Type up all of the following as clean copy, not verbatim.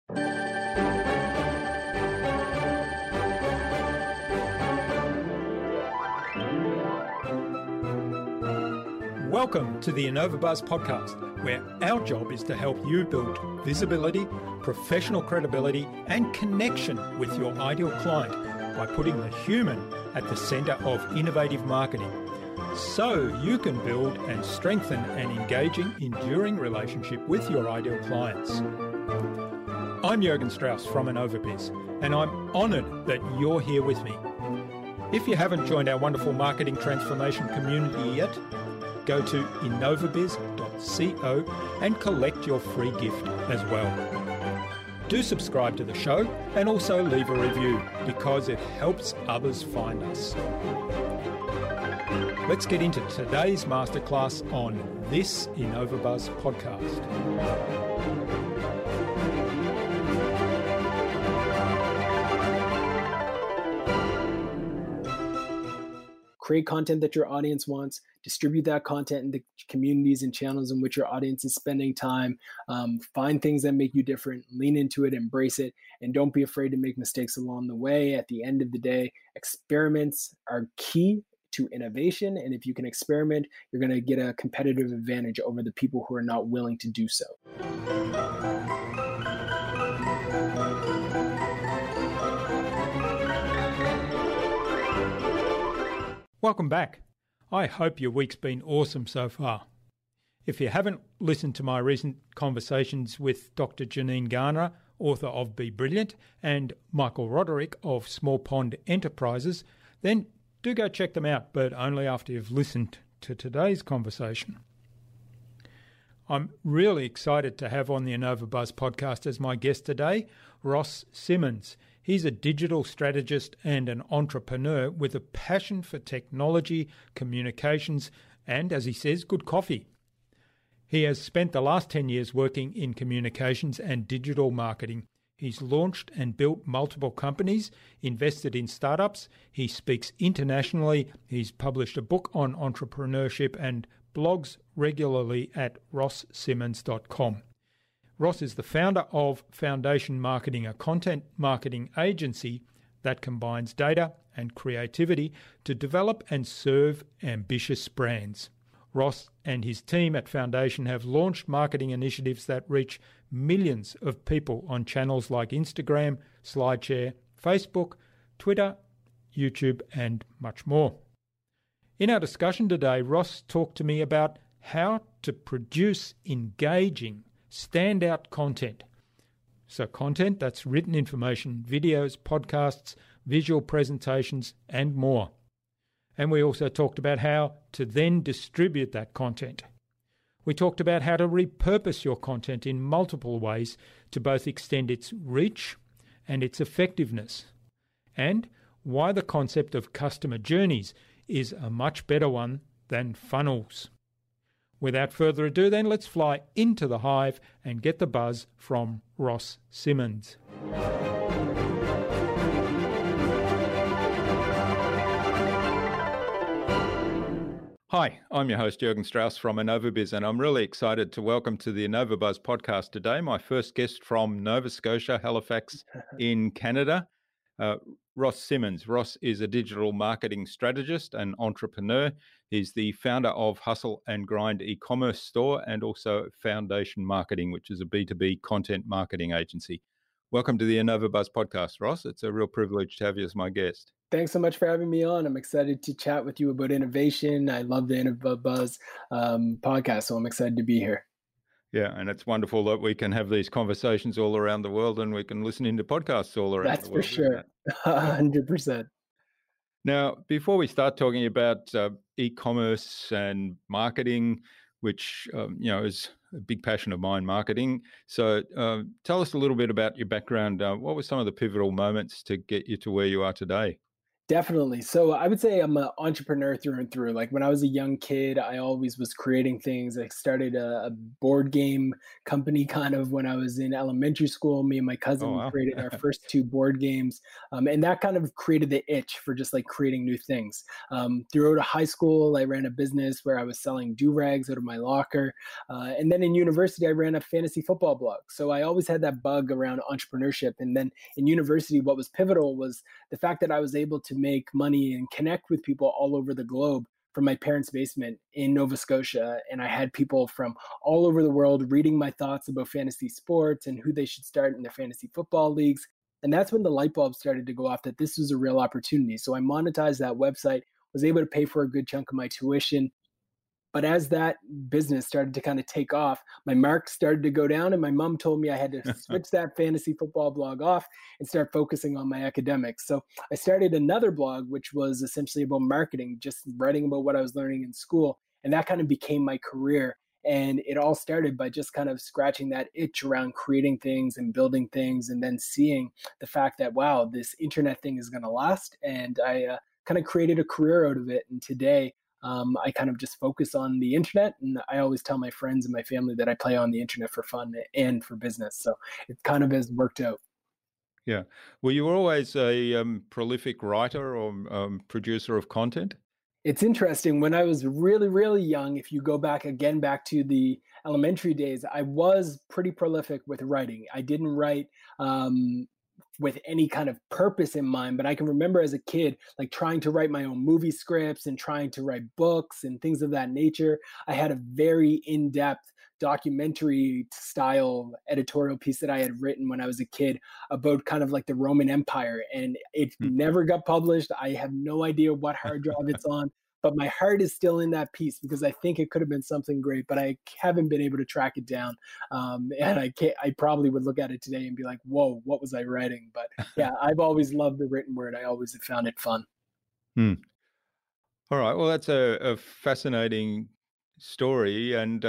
Welcome to the InnovaBuzz podcast, where our job is to help you build visibility, professional credibility, and connection with your ideal client by putting the human at the center of innovative marketing, so you can build and strengthen an engaging, enduring relationship with your ideal clients. I'm Jürgen Strauss from InnovaBiz, and I'm honored that you're here with me. If you haven't joined our wonderful marketing transformation community yet, go to innovabiz.co and collect your free gift as well. Do subscribe to the show and also leave a review because it helps others find us. Let's get into today's masterclass on this InnovaBuzz podcast. Create content that your audience wants, distribute that content in the communities and channels in which your audience is spending time. Find things that make you different, lean into it, embrace it, and don't be afraid to make mistakes along the way. At the end of the day, experiments are key to innovation. And if you can experiment, you're going to get a competitive advantage over the people who are not willing to do so. Welcome back. I hope your week's been awesome so far. If you haven't listened to my recent conversations with Dr. Janine Garner, author of Be Brilliant, and Michael Roderick of Small Pond Enterprises, then do go check them out, but only after you've listened to today's conversation. I'm really excited to have on the InnovaBuzz podcast as my guest today, Ross Simmons. He's a digital strategist and an entrepreneur with a passion for technology, communications, and, as he says, good coffee. He has spent the last 10 years working in communications and digital marketing. He's launched and built multiple companies, invested in startups. He speaks internationally. He's published a book on entrepreneurship and blogs regularly at rosssimmons.com. Ross is the founder of Foundation Marketing, a content marketing agency that combines data and creativity to develop and serve ambitious brands. Ross and his team at Foundation have launched marketing initiatives that reach millions of people on channels like Instagram, SlideShare, Facebook, Twitter, YouTube, and much more. In our discussion today, Ross talked to me about how to produce engaging, standout content. So content that's written information, videos, podcasts, visual presentations, and more. And we also talked about how to then distribute that content. We talked about how to repurpose your content in multiple ways to both extend its reach and its effectiveness, and why the concept of customer journeys is a much better one than funnels. Without further ado, then, let's fly into the hive and get the buzz from Ross Simmons. Hi, I'm your host, Jürgen Strauss from InnovaBiz, and I'm really excited to welcome to the InnovaBuzz podcast today my first guest from Nova Scotia, Halifax in Canada, Ross Simmons. Ross is a digital marketing strategist and entrepreneur. He's the founder of Hustle and Grind e-commerce store and also Foundation Marketing, which is a B2B content marketing agency. Welcome to the InnovaBuzz podcast, Ross. It's a real privilege to have you as my guest. Thanks so much for having me on. I'm excited to chat with you about innovation. I love the InnovaBuzz podcast, so I'm excited to be here. Yeah, and it's wonderful that we can have these conversations all around the world and we can listen into podcasts all around the world. That's for sure, 100%. Now, before we start talking about e-commerce and marketing, which is a big passion of mine, marketing. So tell us a little bit about your background. What were some of the pivotal moments to get you to where you are today? Definitely. So I would say I'm an entrepreneur through and through. Like when I was a young kid, I always was creating things. I started a board game company kind of when I was in elementary school. Me and my Oh, cousin, we wow. created our first two board games. And that kind of created the itch for just like creating new things. Throughout high school, I ran a business where I was selling do-rags out of my locker. And then in university, I ran a fantasy football blog. So I always had that bug around entrepreneurship. And then in university, what was pivotal was the fact that I was able to make money and connect with people all over the globe from my parents' basement in Nova Scotia. And I had people from all over the world reading my thoughts about fantasy sports and who they should start in their fantasy football leagues. And that's when the light bulb started to go off that this was a real opportunity. So I monetized that website, was able to pay for a good chunk of my tuition. But as that business started to kind of take off, my marks started to go down, and my mom told me I had to switch that fantasy football blog off and start focusing on my academics. So I started another blog, which was essentially about marketing, just writing about what I was learning in school. And that kind of became my career. And it all started by just kind of scratching that itch around creating things and building things, and then seeing the fact that, wow, this internet thing is going to last. And I kind of created a career out of it. And today, I kind of just focus on the internet, and I always tell my friends and my family that I play on the internet for fun and for business. So it kind of has worked out. Yeah. Were you always a prolific writer or producer of content? It's interesting. When I was really, really young, if you go back again, back to the elementary days, I was pretty prolific with writing. I didn't write with any kind of purpose in mind, but I can remember as a kid, like trying to write my own movie scripts and trying to write books and things of that nature. I had a very in-depth documentary style editorial piece that I had written when I was a kid about kind of like the Roman Empire, and it never got published. I have no idea what hard drive it's on, but my heart is still in that piece because I think it could have been something great, but I haven't been able to track it down. And I probably would look at it today and be like, whoa, what was I writing? But yeah, I've always loved the written word. I always have found it fun. Hmm. All right. Well, that's a fascinating story, and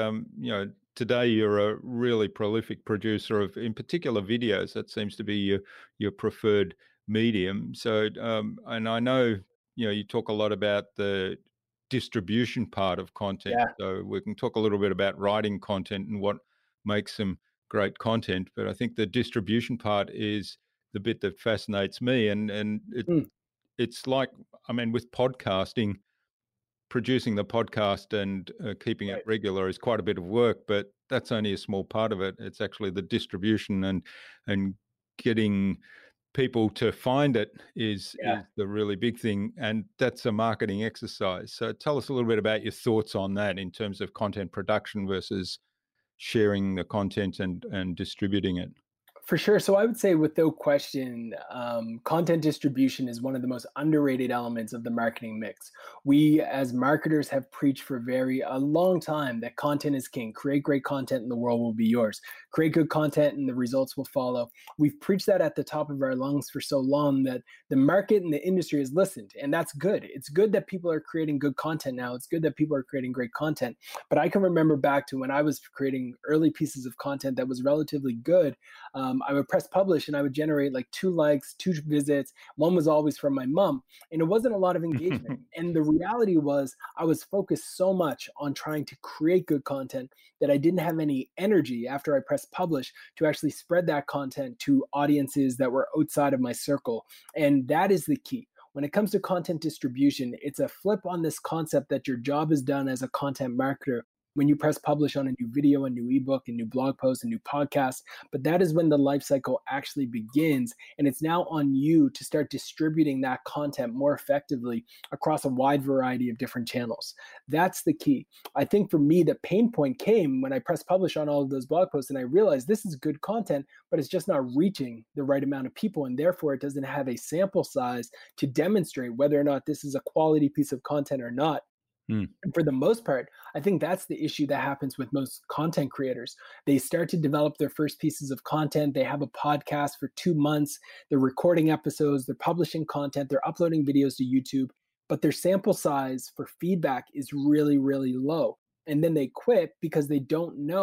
today you're a really prolific producer of, in particular, videos. That seems to be your preferred medium. So, and I know you talk a lot about the distribution part of content. Yeah. So we can talk a little bit about writing content and what makes some great content. But I think the distribution part is the bit that fascinates me, and Mm, it's like, I mean, with podcasting, producing the podcast and keeping it right. regular is quite a bit of work, but that's only a small part of it. It's actually the distribution and getting people to find it Yeah. is the really big thing, and that's a marketing exercise. So tell us a little bit about your thoughts on that in terms of content production versus sharing the content and distributing it. For sure. So I would say, without question, content distribution is one of the most underrated elements of the marketing mix. We, as marketers, have preached for a long time that content is king. Create great content, and the world will be yours. Create good content, and the results will follow. We've preached that at the top of our lungs for so long that the market and the industry has listened, and that's good. It's good that people are creating good content now. It's good that people are creating great content. But I can remember back to when I was creating early pieces of content that was relatively good. I would press publish and I would generate like 2 likes, 2 visits. One was always from my mom, and it wasn't a lot of engagement. And the reality was, I was focused so much on trying to create good content that I didn't have any energy after I pressed publish to actually spread that content to audiences that were outside of my circle. And that is the key. When it comes to content distribution, it's a flip on this concept that your job is done as a content marketer when you press publish on a new video, a new ebook, a new blog post, a new podcast. But that is when the life cycle actually begins. And it's now on you to start distributing that content more effectively across a wide variety of different channels. That's the key. I think for me, the pain point came when I pressed publish on all of those blog posts and I realized this is good content, but it's just not reaching the right amount of people. And therefore, it doesn't have a sample size to demonstrate whether or not this is a quality piece of content or not. Hmm. And for the most part, I think that's the issue that happens with most content creators. They start to develop their first pieces of content. They have a podcast for 2 months. They're recording episodes. They're publishing content. They're uploading videos to YouTube. But their sample size for feedback is really, really low. And then they quit because they don't know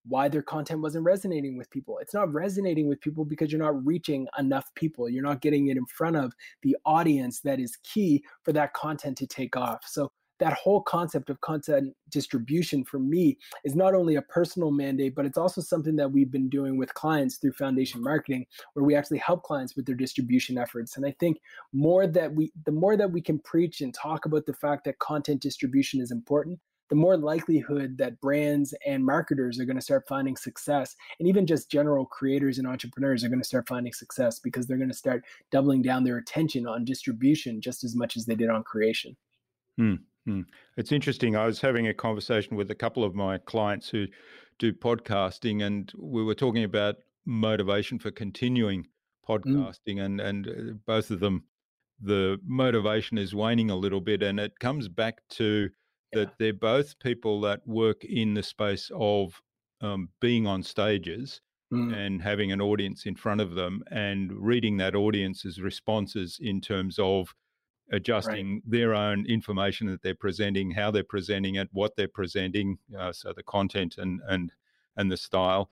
why their content wasn't resonating with people. It's not resonating with people because you're not reaching enough people. You're not getting it in front of the audience that is key for that content to take off. So that whole concept of content distribution for me is not only a personal mandate, but it's also something that we've been doing with clients through Foundation Marketing, where we actually help clients with their distribution efforts. And I think the more that we can preach and talk about the fact that content distribution is important, the more likelihood that brands and marketers are going to start finding success. And even just general creators and entrepreneurs are going to start finding success because they're going to start doubling down their attention on distribution just as much as they did on creation. It's interesting. I was having a conversation with a couple of my clients who do podcasting, and we were talking about motivation for continuing podcasting, and both of them, the motivation is waning a little bit, and it comes back to that they're both people that work in the space of being on stages and having an audience in front of them and reading that audience's responses in terms of adjusting their own information that they're presenting, how they're presenting it, what they're presenting, so the content and the style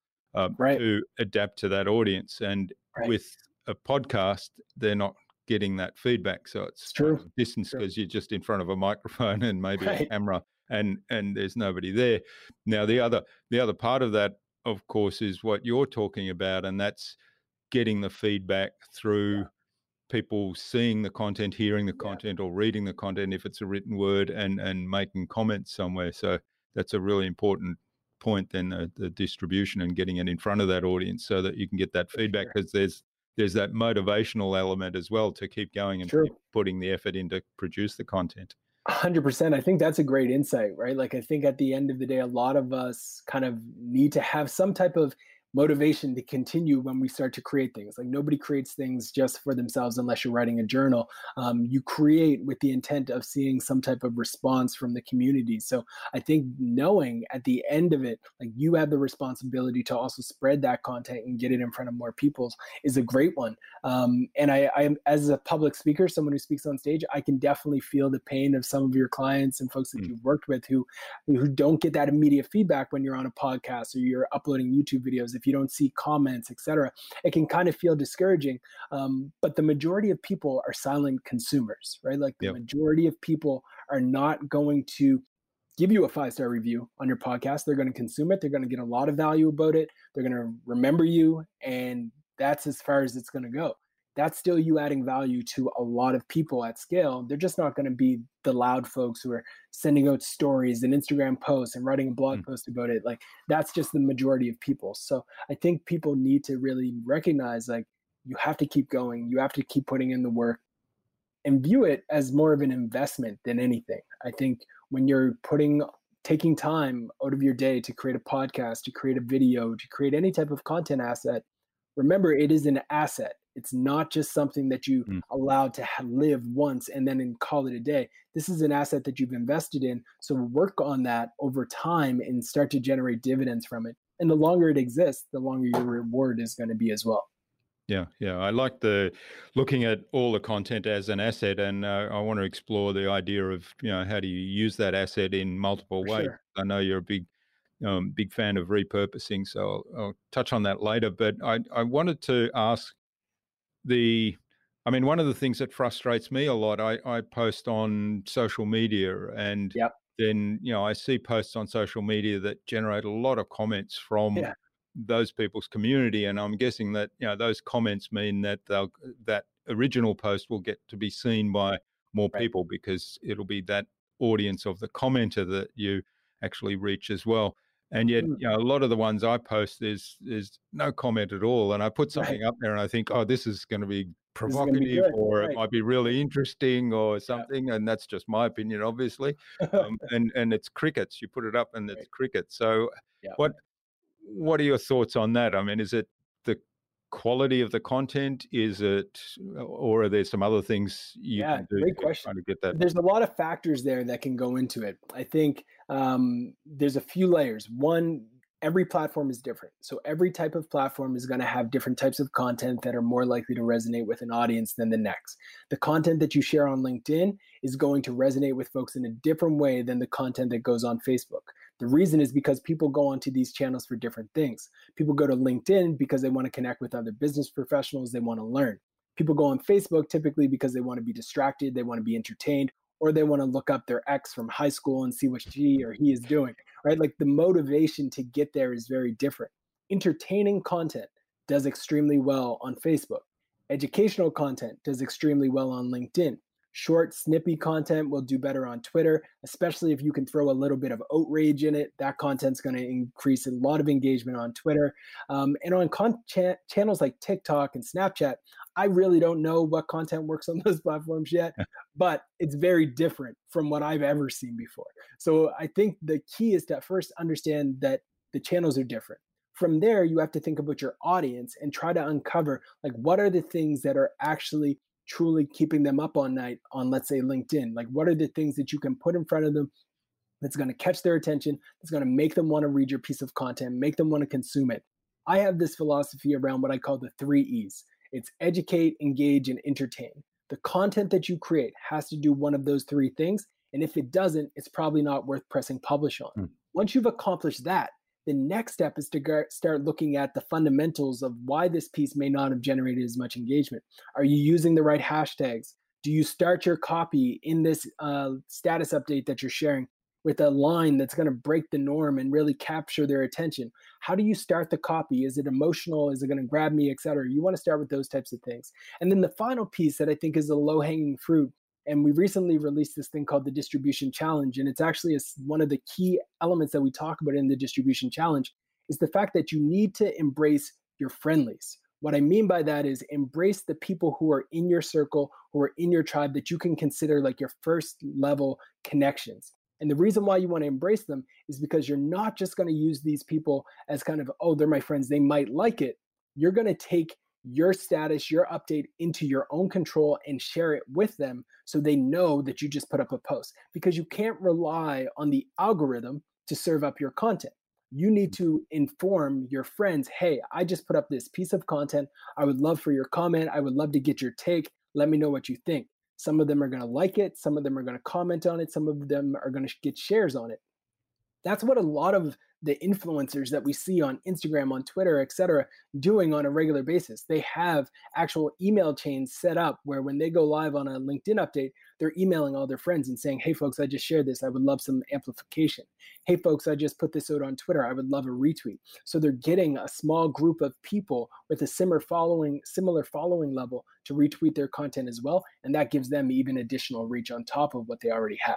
to adapt to that audience. And with a podcast, they're not getting that feedback, so it's distance because you're just in front of a microphone and maybe a camera, and there's nobody there. Now the other part of that, of course, is what you're talking about, and that's getting the feedback through people seeing the content, hearing the content, or reading the content if it's a written word, and making comments somewhere. So that's a really important point then, the distribution and getting it in front of that audience so that you can get that feedback, because there's that motivational element as well to keep going and keep putting the effort in to produce the content. 100%. I think that's a great insight, right? Like, I think at the end of the day, a lot of us kind of need to have some type of motivation to continue when we start to create things. Like, nobody creates things just for themselves unless you're writing a journal. You create with the intent of seeing some type of response from the community. So I think knowing at the end of it, like, you have the responsibility to also spread that content and get it in front of more people is a great one. And I, as a public speaker, someone who speaks on stage, I can definitely feel the pain of some of your clients and folks that you've worked with who don't get that immediate feedback when you're on a podcast or you're uploading YouTube videos. If you don't see comments, etc., it can kind of feel discouraging. But the majority of people are silent consumers, right? Like, the majority of people are not going to give you a 5-star review on your podcast. They're going to consume it. They're going to get a lot of value about it. They're going to remember you. And that's as far as it's going to go. That's still you adding value to a lot of people at scale. They're just not going to be the loud folks who are sending out stories and Instagram posts and writing a blog post about it. Like, that's just the majority of people. So I think people need to really recognize, like, you have to keep going. You have to keep putting in the work and view it as more of an investment than anything. I think when you're taking time out of your day to create a podcast, to create a video, to create any type of content asset, remember, it is an asset. It's not just something that you allowed to live once and then call it a day. This is an asset that you've invested in. So work on that over time and start to generate dividends from it. And the longer it exists, the longer your reward is going to be as well. Yeah. I like the looking at all the content as an asset, and I want to explore the idea of, how do you use that asset in multiple ways. Sure. I know you're a big fan of repurposing, so I'll touch on that later. But I wanted to ask one of the things that frustrates me a lot, I post on social media, and then, I see posts on social media that generate a lot of comments from those people's community. And I'm guessing that, those comments mean that that original post will get to be seen by more people, because it'll be that audience of the commenter that you actually reach as well. And yet, a lot of the ones I post, there's no comment at all. And I put something up there and I think, oh, this is going to be provocative, or it might be really interesting or something. And that's just my opinion, obviously. And it's crickets. You put it up and it's crickets. So what are your thoughts on that? I mean, is it the quality of the content? Or are there some other things you can do? Great question. Trying to get that? There's a lot of factors there that can go into it. I think there's a few layers. One, every platform is different. So every type of platform is going to have different types of content that are more likely to resonate with an audience than the next. The content that you share on LinkedIn is going to resonate with folks in a different way than the content that goes on Facebook. The reason is because people go onto these channels for different things. People go to LinkedIn because they want to connect with other business professionals, they want to learn. People go on Facebook typically because they want to be distracted, they want to be entertained, or they want to look up their ex from high school and see what she or he is doing, right? Like the motivation to get there is very different. Entertaining content does extremely well on Facebook. Educational content does extremely well on LinkedIn. Short, snippy content will do better on Twitter, especially if you can throw a little bit of outrage in it. That content's going to increase a lot of engagement on Twitter. And on channels like TikTok and Snapchat, I really don't know what content works on those platforms yet, but it's very different from what I've ever seen before. So I think the key is to first understand that the channels are different. From there, you have to think about your audience and try to uncover like what are the things that are actually truly keeping them up all night on, let's say, LinkedIn. Like what are the things that you can put in front of them that's going to catch their attention, that's going to make them want to read your piece of content, make them want to consume it. I have this philosophy around what I call the 3 E's. It's educate, engage, and entertain. The content that you create has to do one of those 3 things. And if it doesn't, it's probably not worth pressing publish on. Once you've accomplished that, the next step is to start looking at the fundamentals of why this piece may not have generated as much engagement. Are you using the right hashtags? Do you start your copy in this status update that you're sharing with a line that's going to break the norm and really capture their attention? How do you start the copy? Is it emotional? Is it going to grab me, et cetera? You want to start with those types of things. And then the final piece that I think is a low-hanging fruit, and we recently released this thing called the Distribution Challenge, and it's actually one of the key elements that we talk about in the Distribution Challenge, is the fact that you need to embrace your friendlies. What I mean by that is embrace the people who are in your circle, who are in your tribe that you can consider like your first level connections. And the reason why you want to embrace them is because you're not just going to use these people as kind of, oh, they're my friends, they might like it. You're going to take your status, your update into your own control and share it with them so they know that you just put up a post, because you can't rely on the algorithm to serve up your content. You need to inform your friends, hey, I just put up this piece of content. I would love for your comment. I would love to get your take. Let me know what you think. Some of them are going to like it. Some of them are going to comment on it. Some of them are going to get shares on it. That's what a lot of the influencers that we see on Instagram, on Twitter, et cetera, doing on a regular basis. They have actual email chains set up where when they go live on a LinkedIn update, they're emailing all their friends and saying, hey, folks, I just shared this. I would love some amplification. Hey, folks, I just put this out on Twitter. I would love a retweet. So they're getting a small group of people with a similar following level to retweet their content as well. And that gives them even additional reach on top of what they already have.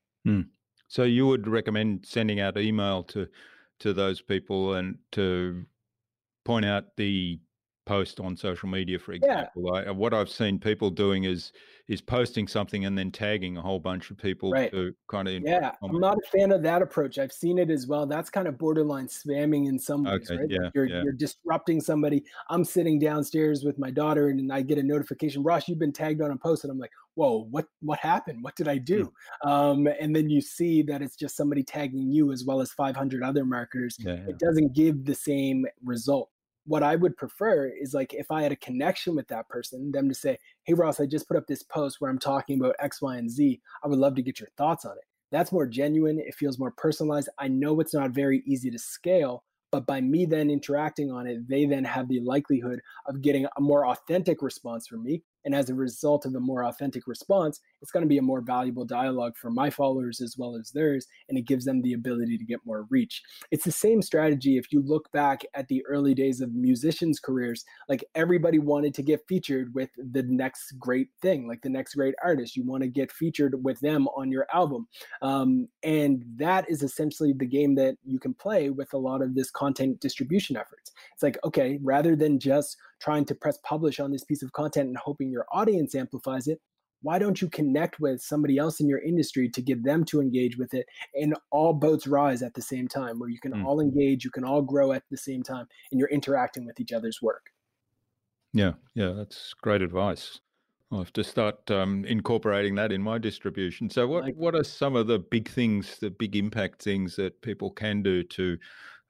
So you would recommend sending out email to those people and to point out the post on social media, for example. Yeah. What I've seen people doing is posting something and then tagging a whole bunch of people to kind of comment. I'm not a fan of that approach. I've seen it as well. That's kind of borderline spamming in some ways, right? Yeah, you're disrupting somebody. I'm sitting downstairs with my daughter and I get a notification, Ross, you've been tagged on a post, and I'm like, whoa, what happened? What did I do? And then you see that it's just somebody tagging you as well as 500 other marketers. It doesn't give the same result. What I would prefer is like if I had a connection with that person, them to say, hey, Ross, I just put up this post where I'm talking about X, Y, and Z. I would love to get your thoughts on it. That's more genuine. It feels more personalized. I know it's not very easy to scale, but by me then interacting on it, they then have the likelihood of getting a more authentic response from me. And as a result of a more authentic response, it's going to be a more valuable dialogue for my followers as well as theirs, and it gives them the ability to get more reach. It's the same strategy if you look back at the early days of musicians' careers. Like everybody wanted to get featured with the next great thing, like the next great artist. You want to get featured with them on your album. And that is essentially the game that you can play with a lot of this content distribution efforts. It's like, okay, rather than just trying to press publish on this piece of content and hoping your audience amplifies it, why don't you connect with somebody else in your industry to get them to engage with it, and all boats rise at the same time, where you can all engage, you can all grow at the same time, and you're interacting with each other's work. Yeah, that's great advice. I'll have to start incorporating that in my distribution. So what are some of the big things, the big impact things that people can do to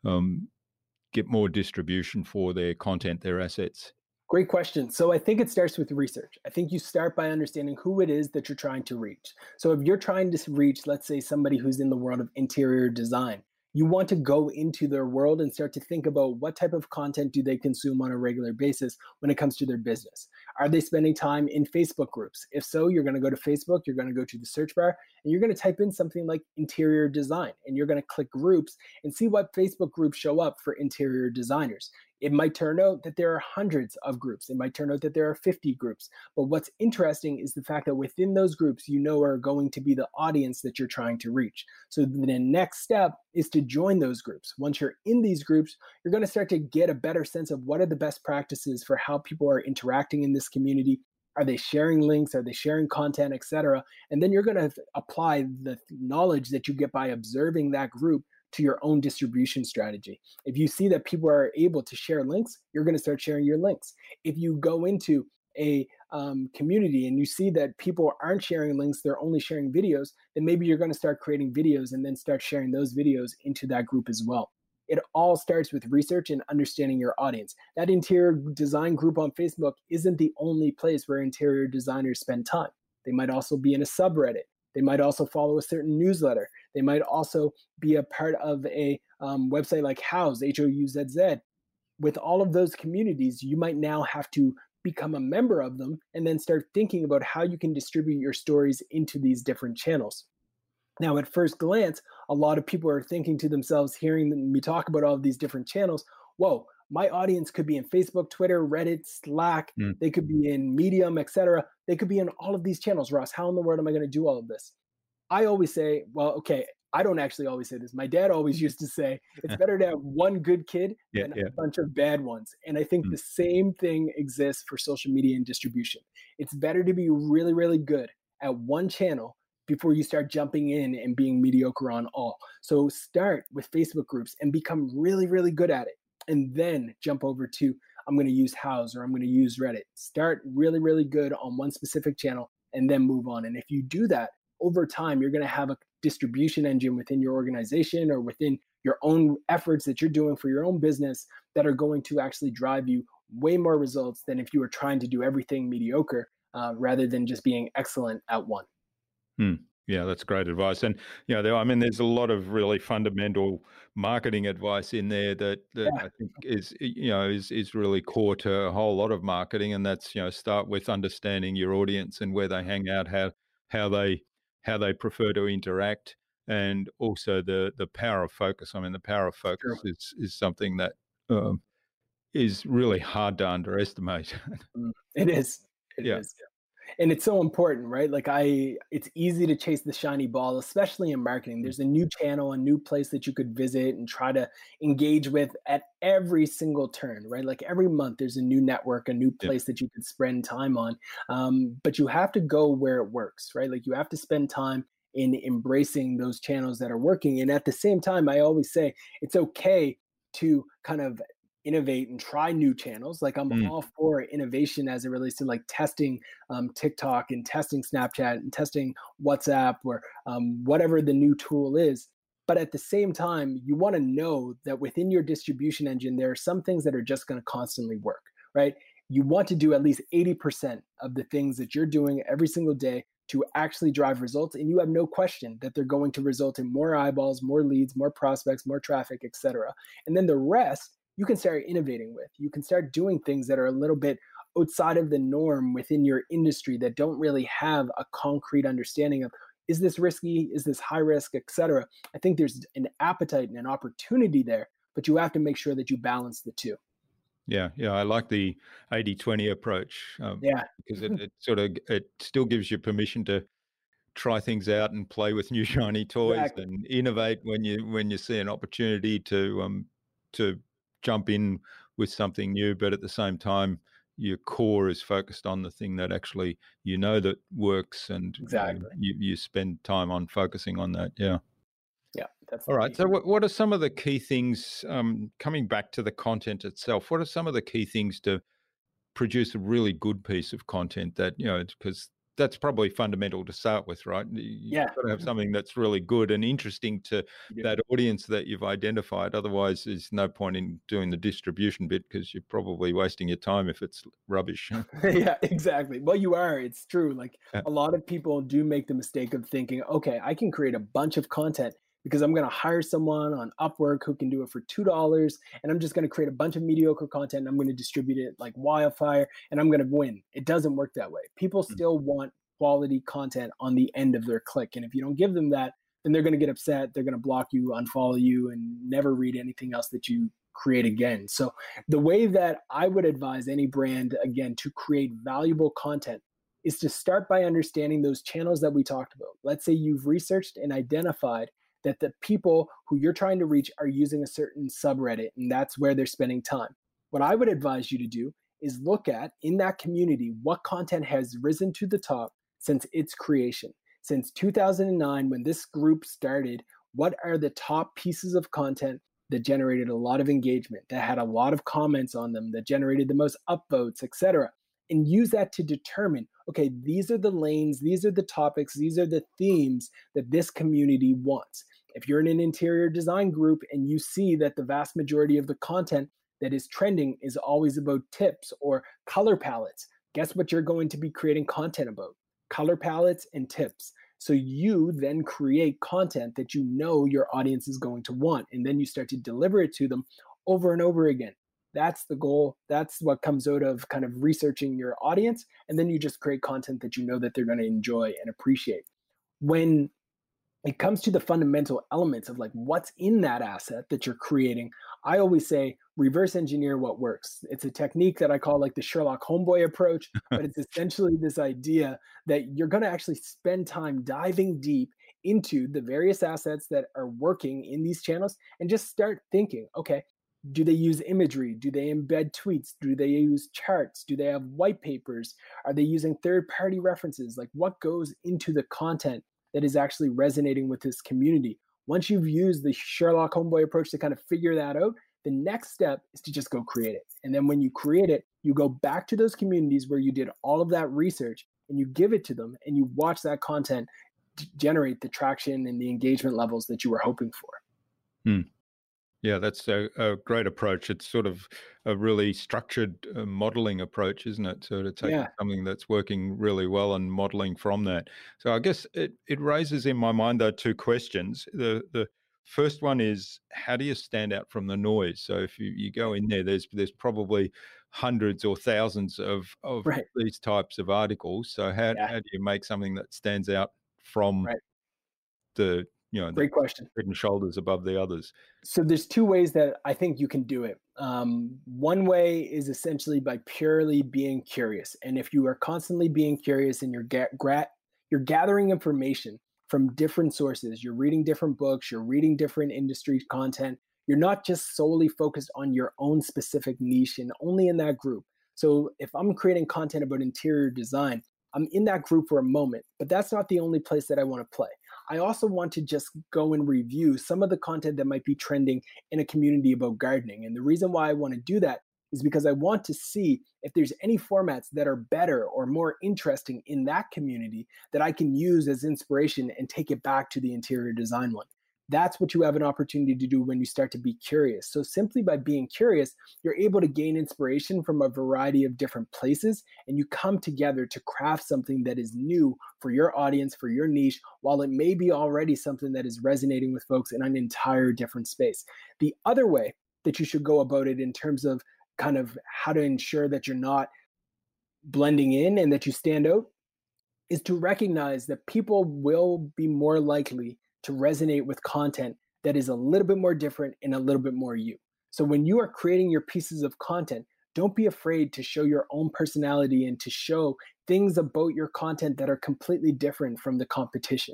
get more distribution for their content, their assets? Great question. So I think it starts with research. I think you start by understanding who it is that you're trying to reach. So if you're trying to reach, let's say, somebody who's in the world of interior design, you want to go into their world and start to think about what type of content do they consume on a regular basis when it comes to their business. Are they spending time in Facebook groups? If so, you're going to go to Facebook, you're going to go to the search bar, and you're going to type in something like interior design, and you're going to click groups and see what Facebook groups show up for interior designers. It might turn out that there are hundreds of groups. It might turn out that there are 50 groups. But what's interesting is the fact that within those groups, you know, are going to be the audience that you're trying to reach. So the next step is to join those groups. Once you're in these groups, you're going to start to get a better sense of what are the best practices for how people are interacting in this community. Are they sharing links? Are they sharing content, etc.? And then you're going to apply the knowledge that you get by observing that group to your own distribution strategy. If you see that people are able to share links, you're going to start sharing your links. If you go into a community and you see that people aren't sharing links, they're only sharing videos, then maybe you're going to start creating videos and then start sharing those videos into that group as well. It all starts with research and understanding your audience. That interior design group on Facebook isn't the only place where interior designers spend time. They might also be in a subreddit. They might also follow a certain newsletter. They might also be a part of a website like Houzz, Houzz. With all of those communities, you might now have to become a member of them and then start thinking about how you can distribute your stories into these different channels. Now, at first glance, a lot of people are thinking to themselves, hearing me talk about all of these different channels, whoa, my audience could be in Facebook, Twitter, Reddit, Slack, they could be in Medium, etc. They could be in all of these channels. Ross, how in the world am I going to do all of this? I always say, well, okay, I don't actually always say this. My dad always used to say, it's better to have one good kid than a bunch of bad ones. And I think the same thing exists for social media and distribution. It's better to be really, really good at one channel before you start jumping in and being mediocre on all. So start with Facebook groups and become really, really good at it. And then jump over to, I'm going to use Houzz or I'm going to use Reddit. Start really, really good on one specific channel and then move on. And if you do that, over time, you're going to have a distribution engine within your organization or within your own efforts that you're doing for your own business that are going to actually drive you way more results than if you were trying to do everything mediocre rather than just being excellent at one. Yeah, that's great advice. And, you know, I mean, there's a lot of really fundamental marketing advice in there that I think is really core to a whole lot of marketing. And that's, you know, start with understanding your audience and where they hang out, how they prefer to interact, and also the power of focus. I mean, the power of focus is something that is really hard to underestimate. It is. It is. And it's so important, right? Like it's easy to chase the shiny ball, especially in marketing. There's a new channel, a new place that you could visit and try to engage with at every single turn, right? Like every month there's a new network, a new place that you could spend time on. But you have to go where it works, right? Like you have to spend time in embracing those channels that are working. And at the same time, I always say it's okay to kind of innovate and try new channels. Like I'm all for innovation as it relates to like testing TikTok and testing Snapchat and testing WhatsApp or whatever the new tool is. But at the same time, you want to know that within your distribution engine, there are some things that are just going to constantly work, right? You want to do at least 80% of the things that you're doing every single day to actually drive results. And you have no question that they're going to result in more eyeballs, more leads, more prospects, more traffic, etc. And then the rest, you can start innovating with. You can start doing things that are a little bit outside of the norm within your industry that don't really have a concrete understanding of, is this risky? Is this high risk, etc. I think there's an appetite and an opportunity there, but you have to make sure that you balance the two. Yeah, I like the 80-20 approach. Because it still gives you permission to try things out and play with new shiny toys and innovate when you see an opportunity to jump in with something new, but at the same time your core is focused on the thing that actually that works, and you spend time on focusing on that. That's all right. So what are some of the key things, coming back to the content itself, what are some of the key things to produce a really good piece of content that, because that's probably fundamental to start with, right? You've got to have something that's really good and interesting to that audience that you've identified. Otherwise, there's no point in doing the distribution bit because you're probably wasting your time if it's rubbish. Yeah, exactly. Well, you are. It's true. Like a lot of people do make the mistake of thinking, okay, I can create a bunch of content because I'm going to hire someone on Upwork who can do it for $2, and I'm just going to create a bunch of mediocre content and I'm going to distribute it like wildfire and I'm going to win. It doesn't work that way. People still want quality content on the end of their click. And if you don't give them that, then they're going to get upset. They're going to block you, unfollow you, and never read anything else that you create again. So the way that I would advise any brand, again, to create valuable content is to start by understanding those channels that we talked about. Let's say you've researched and identified that the people who you're trying to reach are using a certain subreddit, and that's where they're spending time. What I would advise you to do is look at, in that community, what content has risen to the top since its creation. Since 2009, when this group started, what are the top pieces of content that generated a lot of engagement, that had a lot of comments on them, that generated the most upvotes, etc.? And use that to determine, okay, these are the lanes, these are the topics, these are the themes that this community wants. If you're in an interior design group and you see that the vast majority of the content that is trending is always about tips or color palettes, guess what you're going to be creating content about? Color palettes and tips. So you then create content that you know your audience is going to want, and then you start to deliver it to them over and over again. That's the goal. That's what comes out of kind of researching your audience, and then you just create content that you know that they're going to enjoy and appreciate. When it comes to the fundamental elements of like what's in that asset that you're creating, I always say reverse engineer what works. It's a technique that I call like the Sherlock Homeboy approach, but it's essentially this idea that you're going to actually spend time diving deep into the various assets that are working in these channels and just start thinking, okay, do they use imagery? Do they embed tweets? Do they use charts? Do they have white papers? Are they using third-party references? Like what goes into the content that is actually resonating with this community? Once you've used the Sherlock Homeboy approach to kind of figure that out, the next step is to just go create it. And then when you create it, you go back to those communities where you did all of that research and you give it to them and you watch that content generate the traction and the engagement levels that you were hoping for. Yeah, that's a great approach. It's sort of a really structured modeling approach, isn't it? So to take something that's working really well and modeling from that. So I guess it raises in my mind, though, two questions. The first one is, how do you stand out from the noise? So if you go in there, there's probably hundreds or thousands of these types of articles. So how do you make something that stands out from the Great question. Head and shoulders above the others? So there's two ways that I think you can do it. One way is essentially by purely being curious. And if you are constantly being curious and you're gathering information from different sources, you're reading different books, you're reading different industry content, you're not just solely focused on your own specific niche and only in that group. So if I'm creating content about interior design, I'm in that group for a moment, but that's not the only place that I want to play. I also want to just go and review some of the content that might be trending in a community about gardening. And the reason why I want to do that is because I want to see if there's any formats that are better or more interesting in that community that I can use as inspiration and take it back to the interior design one. That's what you have an opportunity to do when you start to be curious. So simply by being curious, you're able to gain inspiration from a variety of different places, and you come together to craft something that is new for your audience, for your niche, while it may be already something that is resonating with folks in an entire different space. The other way that you should go about it in terms of kind of how to ensure that you're not blending in and that you stand out is to recognize that people will be more likely to resonate with content that is a little bit more different and a little bit more you. So when you are creating your pieces of content, don't be afraid to show your own personality and to show things about your content that are completely different from the competition.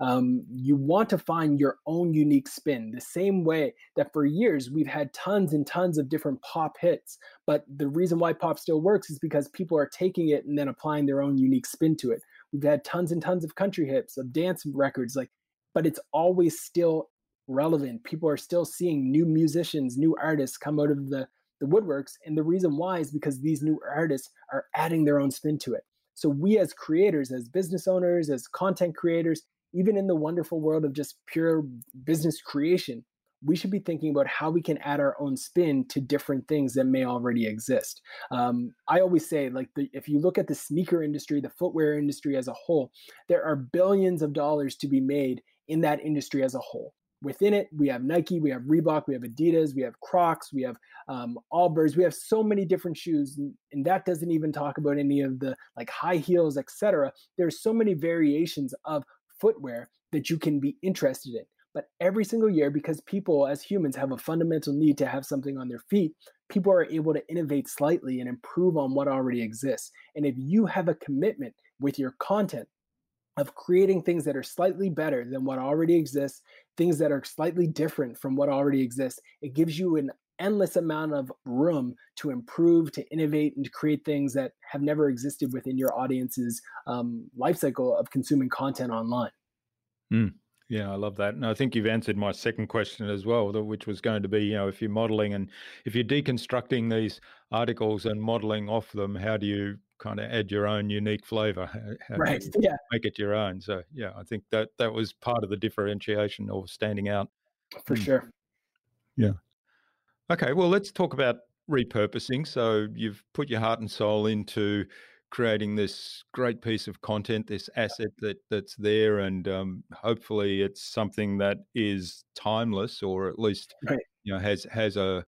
You want to find your own unique spin, the same way that for years we've had tons and tons of different pop hits. But the reason why pop still works is because people are taking it and then applying their own unique spin to it. We've had tons and tons of country hits, of dance records, but it's always still relevant. People are still seeing new musicians, new artists come out of the woodworks. And the reason why is because these new artists are adding their own spin to it. So we as creators, as business owners, as content creators, even in the wonderful world of just pure business creation, we should be thinking about how we can add our own spin to different things that may already exist. I always say, if you look at the sneaker industry, the footwear industry as a whole, there are billions of dollars to be made in that industry as a whole. within it, we have Nike, we have Reebok, we have Adidas, we have Crocs, we have Allbirds, we have so many different shoes, and that doesn't even talk about any of the like high heels, etc. There's so many variations of footwear that you can be interested in. But every single year, because people as humans have a fundamental need to have something on their feet, people are able to innovate slightly and improve on what already exists. And if you have a commitment with your content of creating things that are slightly better than what already exists, things that are slightly different from what already exists, it gives you an endless amount of room to improve, to innovate, and to create things that have never existed within your audience's life cycle of consuming content online. Mm. Yeah, I love that. And I think you've answered my second question as well, which was going to be, if you're modeling and if you're deconstructing these articles and modeling off them, how do you kind of add your own unique flavor? How do Right. you Yeah, make it your own? So, yeah, I think that was part of the differentiation or standing out. for sure. Yeah. Okay, well, let's talk about repurposing. So you've put your heart and soul into creating this great piece of content, this asset that's there, and hopefully it's something that is timeless, or at least Right. has a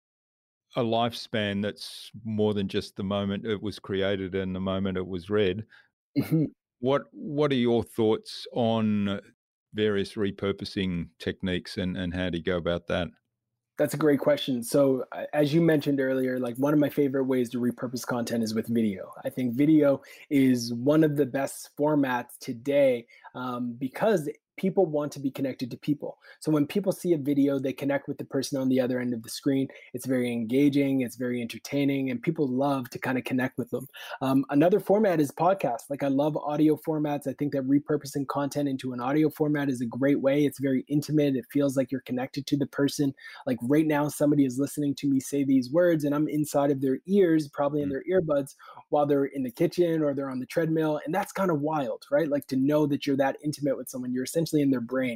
lifespan that's more than just the moment it was created and the moment it was read. Mhm. What are your thoughts on various repurposing techniques, and how do you go about that? That's a great question. So, as you mentioned earlier, like one of my favorite ways to repurpose content is with video. I think video is one of the best formats today because people want to be connected to people. So, when people see a video, they connect with the person on the other end of the screen. It's very engaging, it's very entertaining, and people love to kind of connect with them. Another format is podcast. Like, I love audio formats. I think that repurposing content into an audio format is a great way. It's very intimate, it feels like you're connected to the person. Like right now, somebody is listening to me say these words, and I'm inside of their ears, probably in their earbuds, while they're in the kitchen or they're on the treadmill. And that's kind of wild, right? Like to know that you're that intimate with someone, you're essentially in their brain.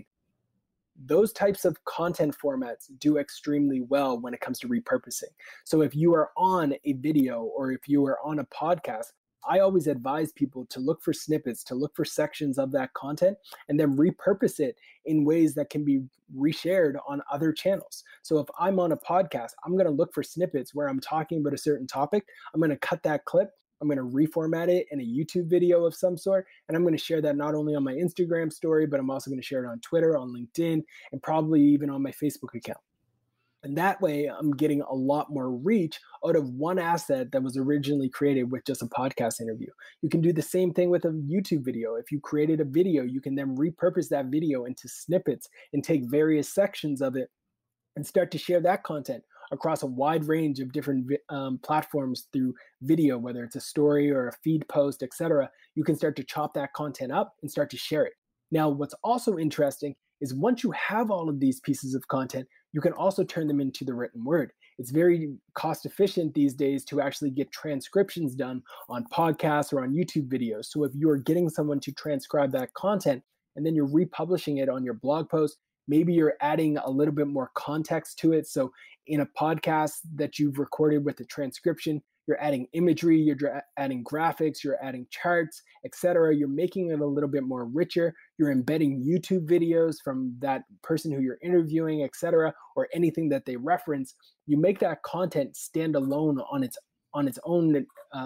Those types of content formats do extremely well when it comes to repurposing. So if you are on a video or if you are on a podcast, I always advise people to look for snippets, to look for sections of that content, and then repurpose it in ways that can be reshared on other channels. So if I'm on a podcast, I'm going to look for snippets where I'm talking about a certain topic. I'm going to cut that clip. I'm going to reformat it in a YouTube video of some sort. And I'm going to share that not only on my Instagram story, but I'm also going to share it on Twitter, on LinkedIn, and probably even on my Facebook account. And that way, I'm getting a lot more reach out of one asset that was originally created with just a podcast interview. You can do the same thing with a YouTube video. If you created a video, you can then repurpose that video into snippets and take various sections of it and start to share that content across a wide range of different platforms through video, whether it's a story or a feed post, etc. You can start to chop that content up and start to share it. Now, what's also interesting is once you have all of these pieces of content, you can also turn them into the written word. It's very cost efficient these days to actually get transcriptions done on podcasts or on YouTube videos. So if you're getting someone to transcribe that content and then you're republishing it on your blog post, maybe you're adding a little bit more context to it. So in a podcast that you've recorded with the transcription, you're adding imagery, you're adding graphics, you're adding charts, etc. You're making it a little bit more richer. You're embedding YouTube videos from that person who you're interviewing, etc., or anything that they reference. You make that content stand alone on its own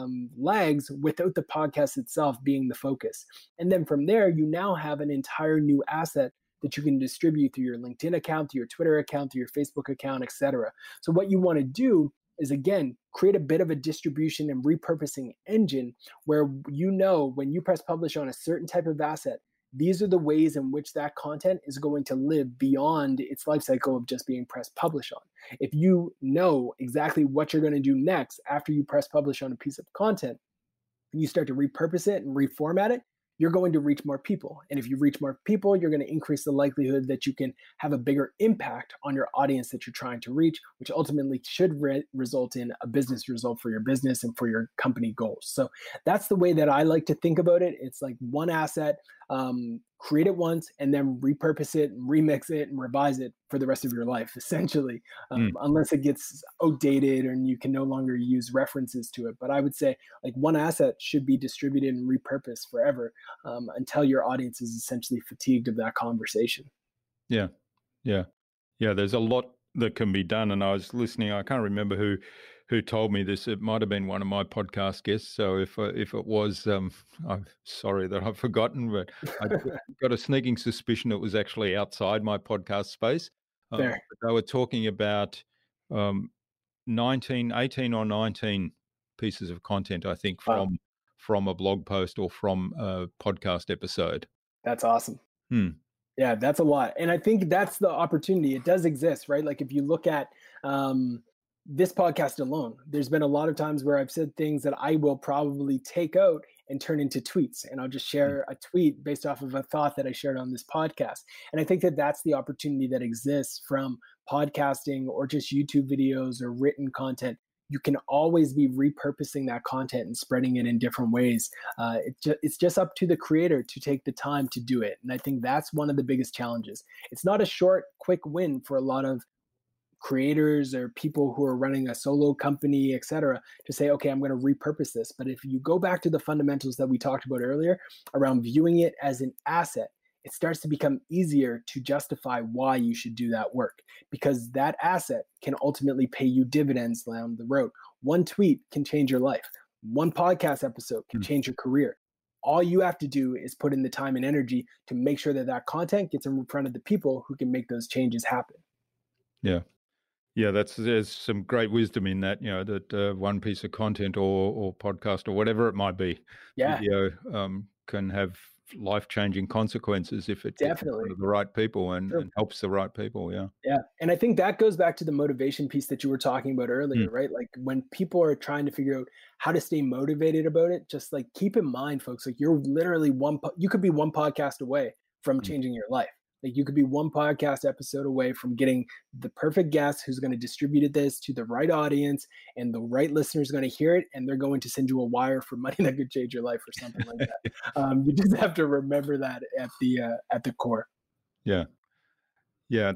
legs without the podcast itself being the focus. And then from there, you now have an entire new asset that you can distribute through your LinkedIn account, through your Twitter account, through your Facebook account, etc. So what you want to do is, again, create a bit of a distribution and repurposing engine where when you press publish on a certain type of asset, these are the ways in which that content is going to live beyond its life cycle of just being press publish on. If you know exactly what you're going to do next after you press publish on a piece of content, and you start to repurpose it and reformat it, you're going to reach more people. And if you reach more people, you're going to increase the likelihood that you can have a bigger impact on your audience that you're trying to reach, which ultimately should result in a business result for your business and for your company goals. So that's the way that I like to think about it. It's like one asset, create it once and then repurpose it, and remix it, and revise it for the rest of your life, essentially, unless it gets outdated and you can no longer use references to it. But I would say like one asset should be distributed and repurposed forever until your audience is essentially fatigued of that conversation. Yeah. Yeah. Yeah, there's a lot that can be done. And I was listening, I can't remember who told me this. It might have been one of my podcast guests. So if it was, I'm sorry that I've forgotten, but I got a sneaking suspicion it was actually outside my podcast space. Fair. But they were talking about 18 or 19 pieces of content, I think, Wow. from a blog post or from a podcast episode. That's awesome. Yeah, that's a lot. And I think that's the opportunity. It does exist, right? Like if you look at this podcast alone, there's been a lot of times where I've said things that I will probably take out and turn into tweets. And I'll just share a tweet based off of a thought that I shared on this podcast. And I think that that's the opportunity that exists from podcasting or just YouTube videos or written content. You can always be repurposing that content and spreading it in different ways. It's just up to the creator to take the time to do it. And I think that's one of the biggest challenges. It's not a short, quick win for a lot of creators or people who are running a solo company, et cetera, to say, okay, I'm going to repurpose this. But if you go back to the fundamentals that we talked about earlier around viewing it as an asset, it starts to become easier to justify why you should do that work, because that asset can ultimately pay you dividends down the road. One tweet can change your life. One podcast episode can change your career. All you have to do is put in the time and energy to make sure that that content gets in front of the people who can make those changes happen. Yeah. Yeah, there's some great wisdom in that, that one piece of content or podcast or whatever it might be, video can have life-changing consequences if it gets in front of the right people and helps the right people. Yeah. Yeah. And I think that goes back to the motivation piece that you were talking about earlier, right? Like when people are trying to figure out how to stay motivated about it, just like keep in mind, folks, like you're literally you could be one podcast away from changing your life. Like you could be one podcast episode away from getting the perfect guest who's going to distribute this to the right audience, and the right listener is going to hear it, and they're going to send you a wire for money that could change your life or something like that. You just have to remember that at the core. Yeah. Yeah.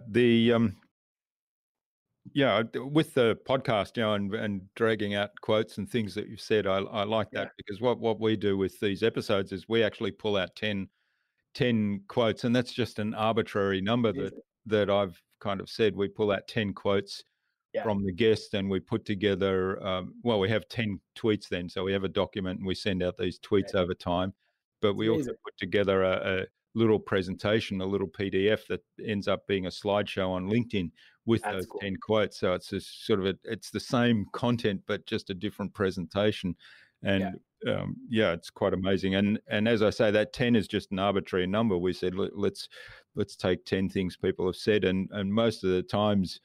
With the podcast, and dragging out quotes and things that you've said, I like that because what we do with these episodes is we actually pull out 10 quotes, and that's just an arbitrary number that I've kind of said. We pull out 10 quotes from the guest, and we put together, we have 10 tweets then. So we have a document and we send out these tweets over time. But we also put together a little presentation, a little PDF that ends up being a slideshow on LinkedIn with those 10 quotes. So it's just sort of it's the same content, but just a different presentation. And it's quite amazing. And as I say, that 10 is just an arbitrary number. We said, let's take 10 things people have said. And most of the times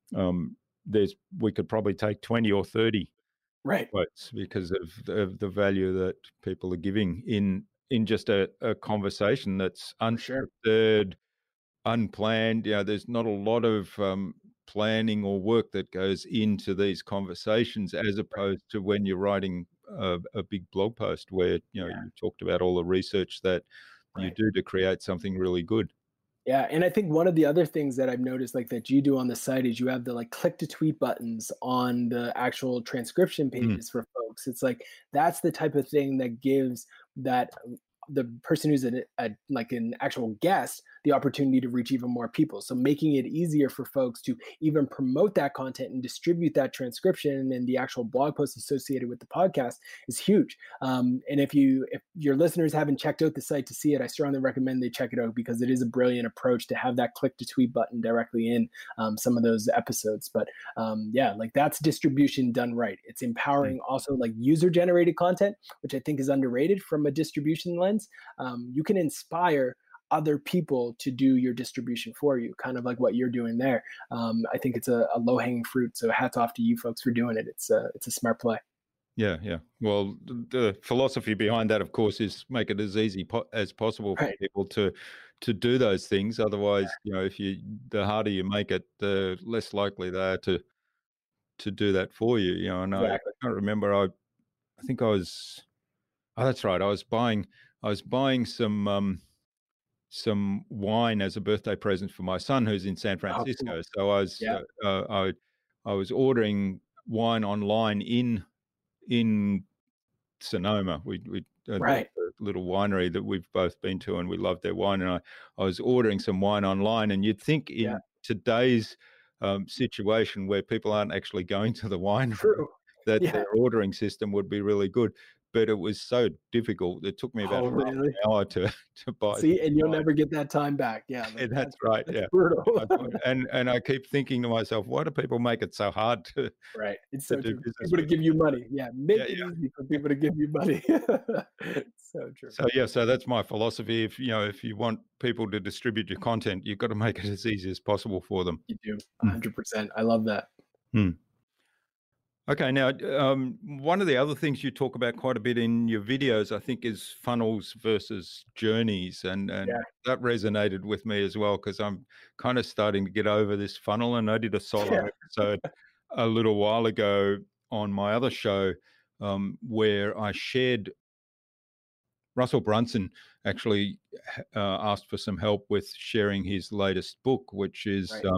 we could probably take 20 or 30 quotes because of the value that people are giving in just a conversation that's unscripted, unplanned. There's not a lot of planning or work that goes into these conversations as opposed to when you're writing a big blog post where you talked about all the research that you do to create something really good. Yeah, and I think one of the other things that I've noticed, like that you do on the site, is you have the like click to tweet buttons on the actual transcription pages for folks. It's like that's the type of thing that gives that the person who's like an actual guest the opportunity to reach even more people. So making it easier for folks to even promote that content and distribute that transcription and the actual blog post associated with the podcast is huge. And if your listeners haven't checked out the site to see it, I strongly recommend they check it out because it is a brilliant approach to have that click to tweet button directly in some of those episodes. But like that's distribution done right. It's empowering also like user generated content, which I think is underrated from a distribution lens. You can inspire other people to do your distribution for you, kind of like what you're doing there. I think it's a low-hanging fruit. So hats off to you folks for doing it. It's a smart play. Yeah. Well, the philosophy behind that, of course, is make it as easy as possible for people to do those things. Otherwise, the harder you make it, the less likely they are to do that for you. And I can't remember. I think I was. Oh, that's right. I was buying some wine as a birthday present for my son who's in San Francisco. Oh, cool. So I was ordering wine online in Sonoma. We a little winery that we've both been to, and we love their wine. And I was ordering some wine online, and you'd think today's situation where people aren't actually going to the winery, True. that Yeah. their ordering system would be really good. But it was so difficult. It took me about half really? an hour to buy. See, and you'll wine. never get that time back. Yeah, like That's right. that's Yeah. brutal. And I keep thinking to myself, why do people make it so hard to Right. It's to so do true. business People to with? give you money. Yeah, make Yeah, it yeah. easy for people to give you money. So true. So that's my philosophy. If you want people to distribute your content, you've got to make it as easy as possible for them. You do. Hmm. 100%. I love that. Okay, now one of the other things you talk about quite a bit in your videos, I think, is funnels versus journeys, and Yeah. that resonated with me as well, because I'm kind of starting to get over this funnel. And I did a solo Yeah. episode a little while ago on my other show where I shared. Russell Brunson actually asked for some help with sharing his latest book, which is Right.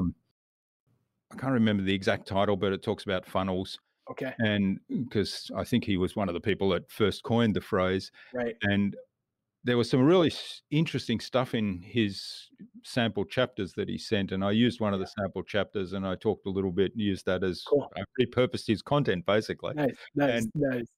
I can't remember the exact title, but it talks about funnels. Okay. And because I think he was one of the people that first coined the phrase, Right. and there was some really interesting stuff in his sample chapters that he sent, and I used one of the sample chapters, and I talked a little bit and used that as Cool. I repurposed his content basically. Nice. And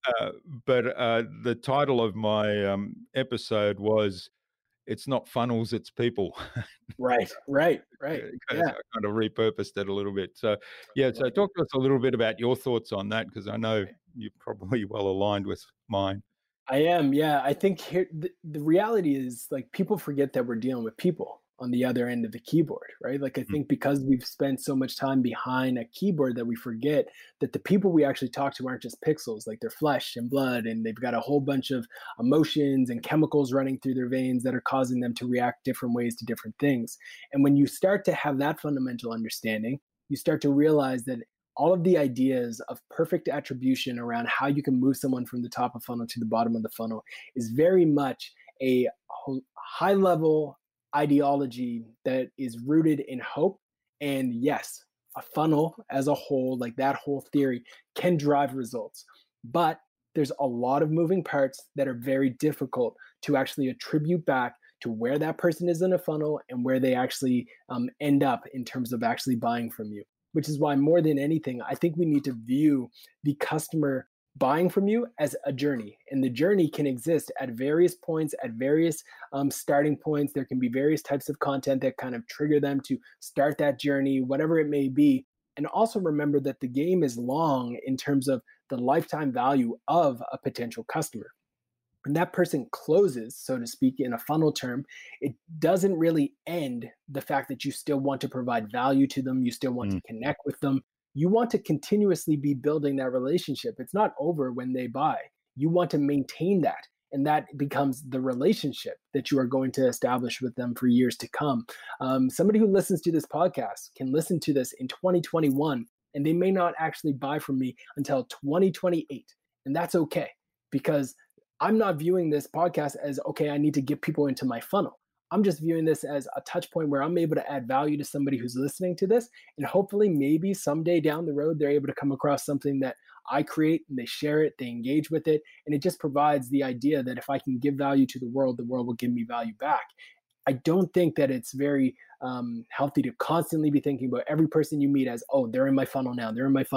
but the title of my episode was "It's Not Funnels, It's People." Right. Because Yeah. I kind of repurposed it a little bit. So yeah, so talk to us a little bit about your thoughts on that, because I know you're probably well aligned with mine. I am. Yeah. I think here the reality is, like, people forget that we're dealing with people on the other end of the keyboard, right? Like, I think because we've spent so much time behind a keyboard that we forget that the people we actually talk to aren't just pixels, like they're flesh and blood, and they've got a whole bunch of emotions and chemicals running through their veins that are causing them to react different ways to different things. And when you start to have that fundamental understanding, you start to realize that all of the ideas of perfect attribution around how you can move someone from the top of funnel to the bottom of the funnel is very much a high level ideology that is rooted in hope. And yes, a funnel as a whole, like that whole theory, can drive results. But there's a lot of moving parts that are very difficult to actually attribute back to where that person is in a funnel and where they actually end up in terms of actually buying from you. Which is why, more than anything, I think we need to view the customer buying from you as a journey. And the journey can exist at various points, at various starting points. There can be various types of content that kind of trigger them to start that journey, whatever it may be. And also remember that the game is long in terms of the lifetime value of a potential customer. When that person closes, so to speak, in a funnel term, it doesn't really end the fact that you still want to provide value to them. You still want to connect with them. You want to continuously be building that relationship. It's not over when they buy. You want to maintain that. And that becomes the relationship that you are going to establish with them for years to come. Somebody who listens to this podcast can listen to this in 2021, and they may not actually buy from me until 2028. And that's okay, because I'm not viewing this podcast as, okay, I need to get people into my funnel. I'm just viewing this as a touch point where I'm able to add value to somebody who's listening to this. And hopefully maybe someday down the road, they're able to come across something that I create, and they share it, they engage with it. And it just provides the idea that if I can give value to the world will give me value back. I don't think that it's very healthy to constantly be thinking about every person you meet as, oh, they're in my funnel now,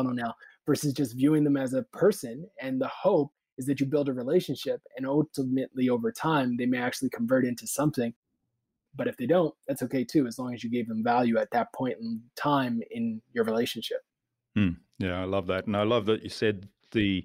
versus just viewing them as a person. And the hope is that you build a relationship, and ultimately over time, they may actually convert into something. But if they don't, that's okay too, as long as you gave them value at that point in time in your relationship. Yeah, I love that. And I love that you said the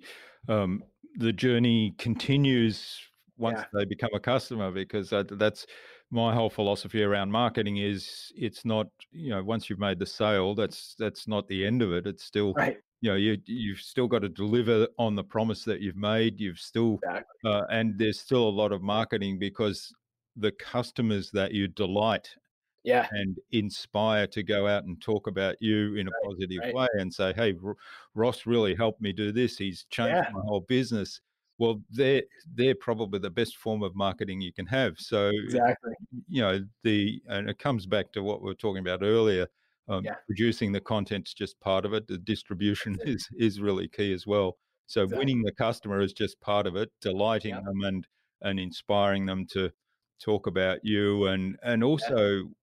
journey continues once they become a customer, because that's my whole philosophy around marketing is it's not, once you've made the sale, that's not the end of it. It's still, right. You've still got to deliver on the promise that you've made. You've still, and there's still a lot of marketing, because the customers that you delight and inspire to go out and talk about you in a positive way and say, hey, Ross really helped me do this. He's changed my whole business. Well, they're probably the best form of marketing you can have. So, and it comes back to what we were talking about earlier. Producing the content's just part of it. The distribution is really key as well. So winning the customer is just part of it. Delighting them and inspiring them to talk about you, and also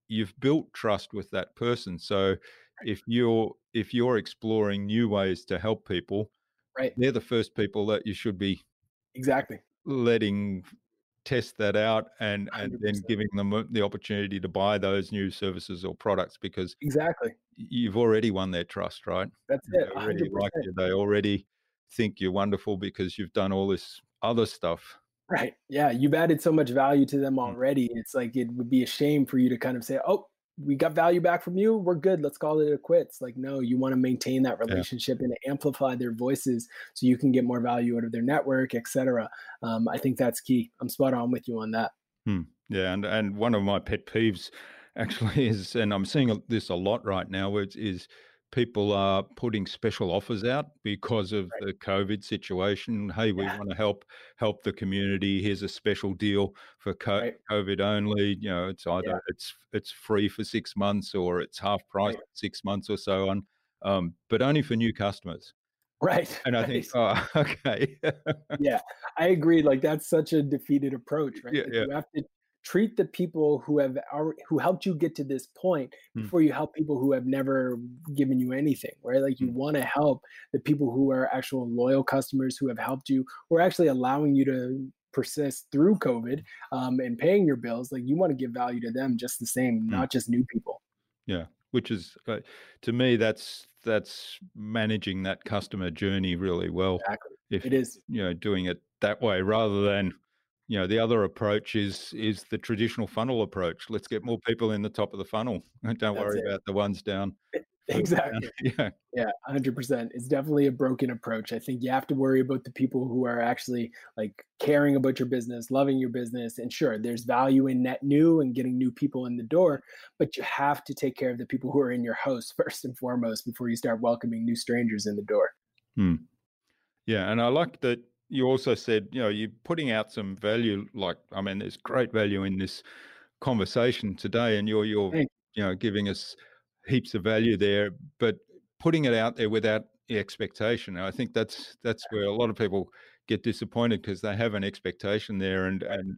you've built trust with that person. So if you're exploring new ways to help people, right, they're the first people that you should be exactly letting test that out and 100%. then giving them the opportunity to buy those new services or products, because Exactly. you've already won their trust, right? That's They it. already like 100%. you. They already think you're wonderful because you've done all this other stuff. Right. Yeah. You've added so much value to them Mm. already. It's like it would be a shame for you to kind of say, oh, we got value back from you. We're good. Let's call it a quits. Like, no, you want to maintain that Yeah. relationship and amplify their voices so you can get more value out of their network, etc. I think that's key. I'm spot on with you on that. Yeah, and one of my pet peeves actually is, and I'm seeing this a lot right now, which is people are putting special offers out because of Right. the COVID situation. Hey, we Yeah. want to help the community. Here's a special deal for Right. COVID only. It's either Yeah. it's free for 6 months or it's half price Right. for 6 months or so on, but only for new customers. Right. And I think, Right. oh, okay, Yeah, I agree. Like that's such a defeated approach, right? yeah, Like yeah. you have to treat the people who helped you get to this point Mm, before you help people who have never given you anything, right? Like you mm, want to help the people who are actual loyal customers who have helped you, who are actually allowing you to persist through COVID and paying your bills. Like you want to give value to them just the same, mm. not just new people. Yeah, which is to me that's managing that customer journey really well. Exactly. If It is. doing it that way rather than the other approach is the traditional funnel approach. Let's get more people in the top of the funnel. Don't That's worry it. about the ones down further down. Exactly. Yeah, Yeah, 100%. It's definitely a broken approach. I think you have to worry about the people who are actually like caring about your business, loving your business. And sure, there's value in net new and getting new people in the door, but you have to take care of the people who are in your house first and foremost before you start welcoming new strangers in the door. hmm. Yeah, and I like that you also said you're putting out some value. Like, I mean, there's great value in this conversation today, and you're Thank giving us heaps of value there, but putting it out there without the expectation. And I think that's where a lot of people get disappointed because they have an expectation there,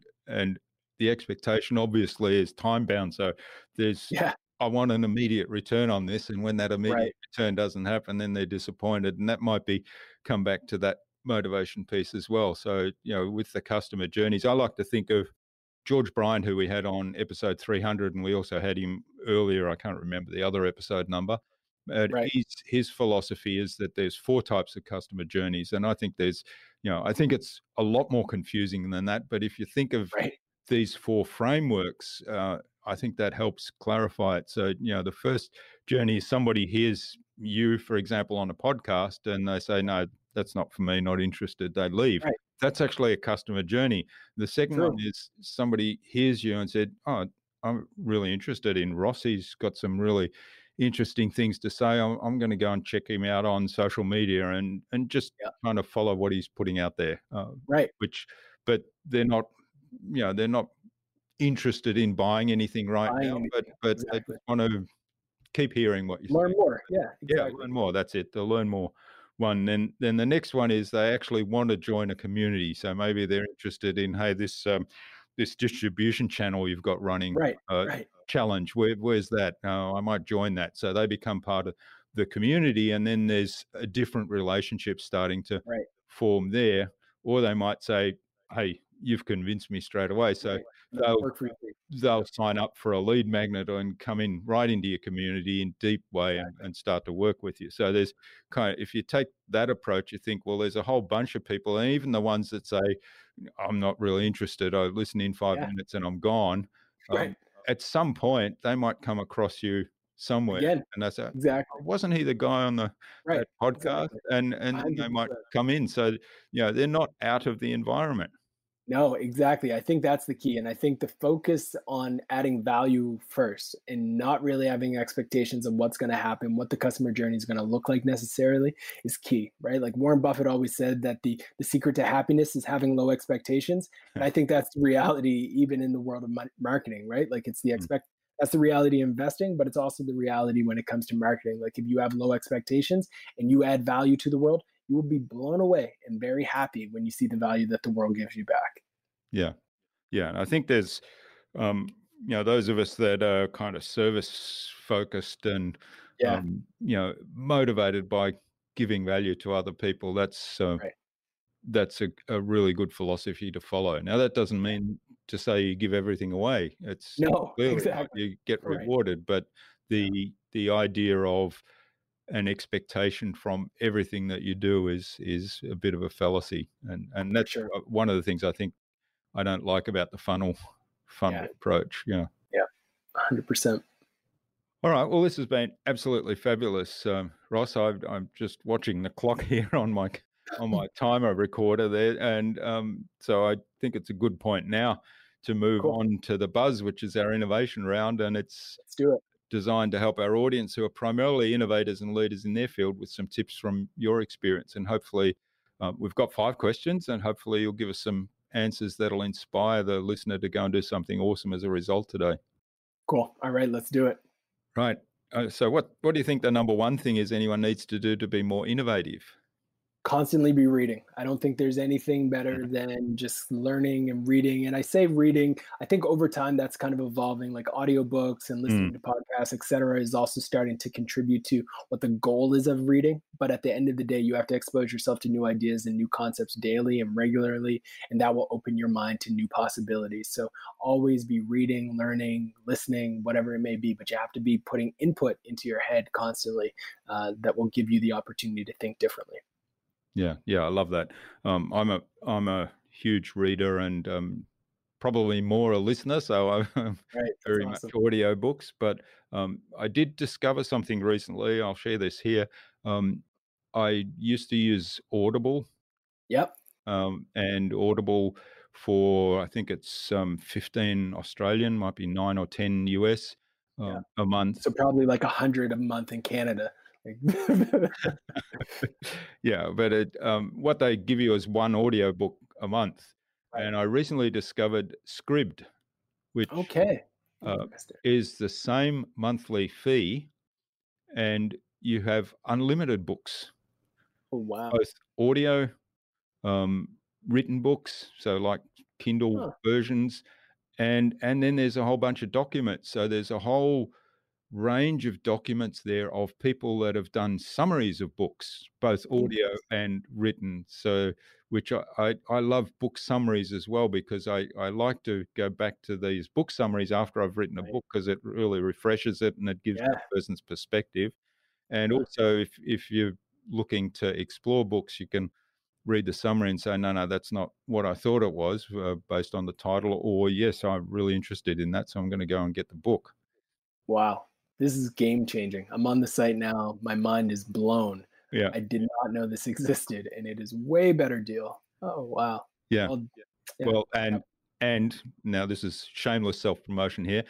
and the expectation obviously is time bound. So there's Yeah, I want an immediate return on this, and when that right. immediate return doesn't happen, then they're disappointed, and that might be come back to that motivation piece as well. So with the customer journeys, I like to think of George Bryant, who we had on episode 300, and we also had him earlier. I can't remember the other episode number. But Right. his philosophy is that there's 4 types of customer journeys, and I think I think it's a lot more confusing than that. But if you think of Right. these 4 frameworks, I think that helps clarify it. So the first journey is somebody hears you, for example, on a podcast, and they say, "No, that's not for me. Not interested." They leave. Right. That's actually a customer journey. The second one True. is somebody hears you and said, "Oh, I'm really interested in Ross. He's got some really interesting things to say. I'm going to go and check him out on social media and just Yeah. kind of follow what he's putting out there." Right. But they're not, they're not interested in buying anything right Buying now. anything. But they Exactly. just want to keep hearing what you Learn say. more. Yeah, Yeah, exactly. learn more. That's it. They'll learn more. One. Then the next one is they actually want to join a community. So maybe they're interested in, hey, this distribution channel you've got running, Right. Right. challenge. Where's that? I might join that. So they become part of the community, and then there's a different relationship starting to Right. form there. Or they might say, hey, you've convinced me straight away. So Right. they'll Work for you. they'll sign up for a lead magnet and come in right into your community in deep way and start to work with you. So there's if you take that approach, you think, well, there's a whole bunch of people, and even the ones that say, I'm not really interested, I listen in 5 Yeah. minutes and I'm gone. Right. At some point, they might come across you somewhere Again. and they say, Exactly. wasn't he the guy on Right. that podcast? Exactly. And then they might 100%. come in. So, they're not out of the environment. No, exactly. I think that's the key. And I think the focus on adding value first and not really having expectations of what's going to happen, what the customer journey is going to look like necessarily is key, right? Like Warren Buffett always said that the secret to happiness is having low expectations. And I think that's the reality even in the world of marketing, right? Like it's that's the reality of investing, but it's also the reality when it comes to marketing. Like if you have low expectations and you add value to the world, you will be blown away and very happy when you see the value that the world gives you back. Yeah. Yeah. And I think there's those of us that are kind of service focused and, motivated by giving value to other people, that's a really good philosophy to follow. Now, that doesn't mean to say you give everything away. It's clearly exactly. you get rewarded, but the idea of an expectation from everything that you do is a bit of a fallacy, and that's one of the things I think I don't like about the funnel approach. Yeah, 100%. All right. Well, this has been absolutely fabulous, Ross. I'm just watching the clock here on my timer recorder there, and so I think it's a good point now to move on to the buzz, which is our innovation round, and let's do it. Designed to help our audience, who are primarily innovators and leaders in their field, with some tips from your experience. And hopefully, we've got 5 questions, and hopefully you'll give us some answers that'll inspire the listener to go and do something awesome as a result today. Cool. All right, let's do it. Right. So what do you think the number one thing is anyone needs to do to be more innovative? Constantly be reading. I don't think there's anything better than just learning and reading. And I say reading, I think over time that's kind of evolving, like audiobooks and listening to podcasts, et cetera, is also starting to contribute to what the goal is of reading. But at the end of the day, you have to expose yourself to new ideas and new concepts daily and regularly, and that will open your mind to new possibilities. So always be reading, learning, listening, whatever it may be, but you have to be putting input into your head constantly that will give you the opportunity to think differently. Yeah, I love that. I'm a huge reader and probably more a listener, so I'm very much audio books. But I did discover something recently. I'll share this here. I used to use Audible. Yep. And Audible for, I think it's 15 Australian, might be 9 or 10 US a month. So probably like 100 a month in Canada. Yeah, but what they give you is one audio book a month, and I recently discovered Scribd, which is the same monthly fee, and you have unlimited books. Oh wow! Both audio, written books, so like Kindle versions, and then there's a whole bunch of documents. So there's a whole range of documents there of people that have done summaries of books, both audio and written. So, which I love book summaries as well, because I like to go back to these book summaries after I've written a book, because it really refreshes it and it gives the person's perspective. And also, if you're looking to explore books, you can read the summary and say, no, that's not what I thought it was, based on the title, or yes, I'm really interested in that, so I'm going to go and get the book. Wow. This is game changing. I'm on the site now. My mind is blown. Yeah. I did not know this existed, and it is way better deal. Oh, wow. Yeah. Well, and now this is shameless self-promotion here.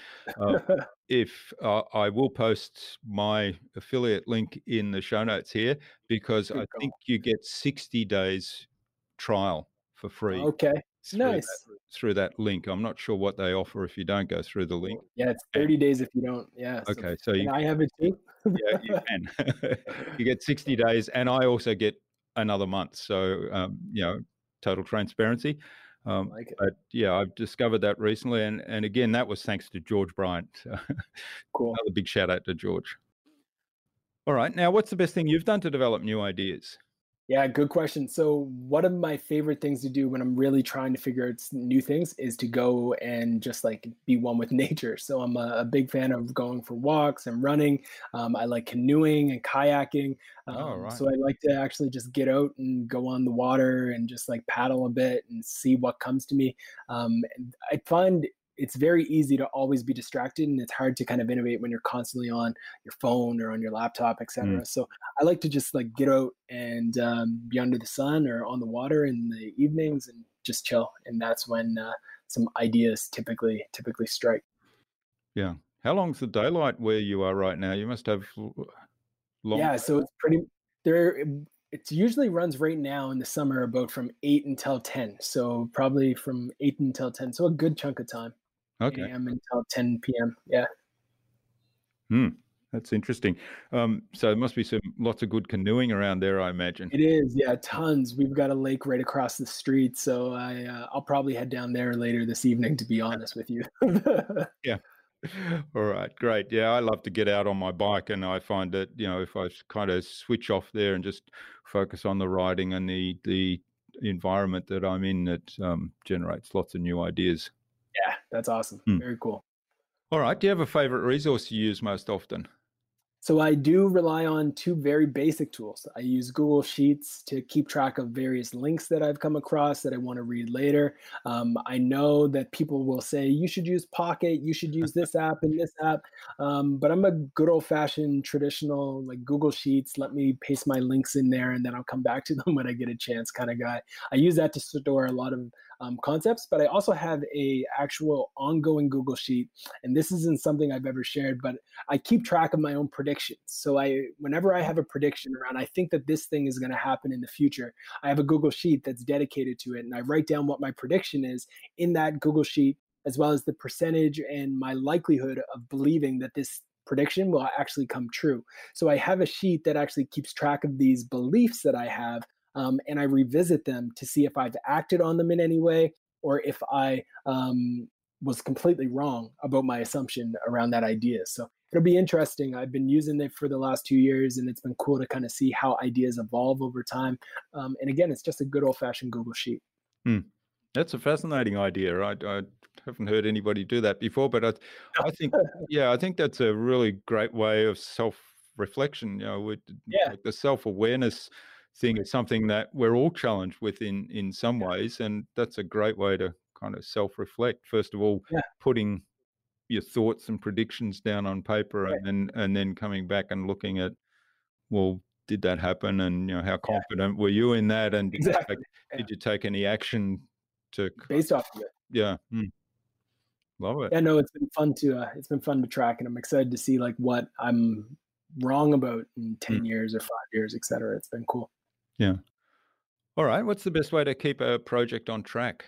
If I will post my affiliate link in the show notes here, because I think you get 60 days trial for free. Okay. Nice. Through that link. I'm not sure what they offer if you don't go through the link. Yeah, it's 30 days if you don't. Yeah. Okay. So I have it too. Yeah, you can. You get 60 days, and I also get another month. So, total transparency. Like it. But yeah, I've discovered that recently. And again, that was thanks to George Bryant. Cool. Another big shout out to George. All right. Now, what's the best thing you've done to develop new ideas? Yeah, good question. So one of my favorite things to do when I'm really trying to figure out new things is to go and just like be one with nature. So I'm a big fan of going for walks and running. I like canoeing and kayaking. So I like to actually just get out and go on the water and just like paddle a bit and see what comes to me. And I find it's very easy to always be distracted, and it's hard to kind of innovate when you're constantly on your phone or on your laptop, etc. So I like to just like get out and be under the sun or on the water in the evenings and just chill. And that's when some ideas typically strike. Yeah. How long's the daylight where you are right now? You must have long. Yeah. So it's pretty there. It usually runs right now in the summer about from 8 until 10. So probably from 8 until 10. So a good chunk of time. Okay. 8 a.m. until 10 p.m. Yeah. That's interesting. So there must be lots of good canoeing around there, I imagine. It is, yeah, tons. We've got a lake right across the street, so I'll probably head down there later this evening, to be honest with you. Yeah. All right, great. Yeah, I love to get out on my bike, and I find that, if I kind of switch off there and just focus on the riding and the environment that I'm in, it generates lots of new ideas. Yeah, that's awesome. Very cool. All right. Do you have a favorite resource you use most often? So I do rely on two very basic tools. I use Google Sheets to keep track of various links that I've come across that I want to read later. I know that people will say, you should use Pocket, you should use this app and this app. But I'm a good old fashioned traditional, like Google Sheets, let me paste my links in there and then I'll come back to them when I get a chance kind of guy. I use that to store a lot of concepts, but I also have a actual ongoing Google Sheet. And this isn't something I've ever shared, but I keep track of my own predictions. So whenever I have a prediction around, I think that this thing is going to happen in the future, I have a Google Sheet that's dedicated to it. And I write down what my prediction is in that Google Sheet, as well as the percentage and my likelihood of believing that this prediction will actually come true. So I have a sheet that actually keeps track of these beliefs that I have. And I revisit them to see if I've acted on them in any way, or if I was completely wrong about my assumption around that idea. So it'll be interesting. I've been using it for the last 2 years, and it's been cool to kind of see how ideas evolve over time. And again, it's just a good old-fashioned Google Sheet. That's a fascinating idea. I haven't heard anybody do that before, but I think, I think that's a really great way of self-reflection. With like the self-awareness thing is something that we're all challenged with in some ways, and that's a great way to kind of self-reflect. First of all, putting your thoughts and predictions down on paper, and then coming back and looking at, well, did that happen, and how confident were you in that, and did you take any action to based off of it? Love it. Yeah, no, it's been fun to track, and I'm excited to see like what I'm wrong about in 10 years or 5 years, et cetera. It's been cool. Yeah. All right. What's the best way to keep a project on track?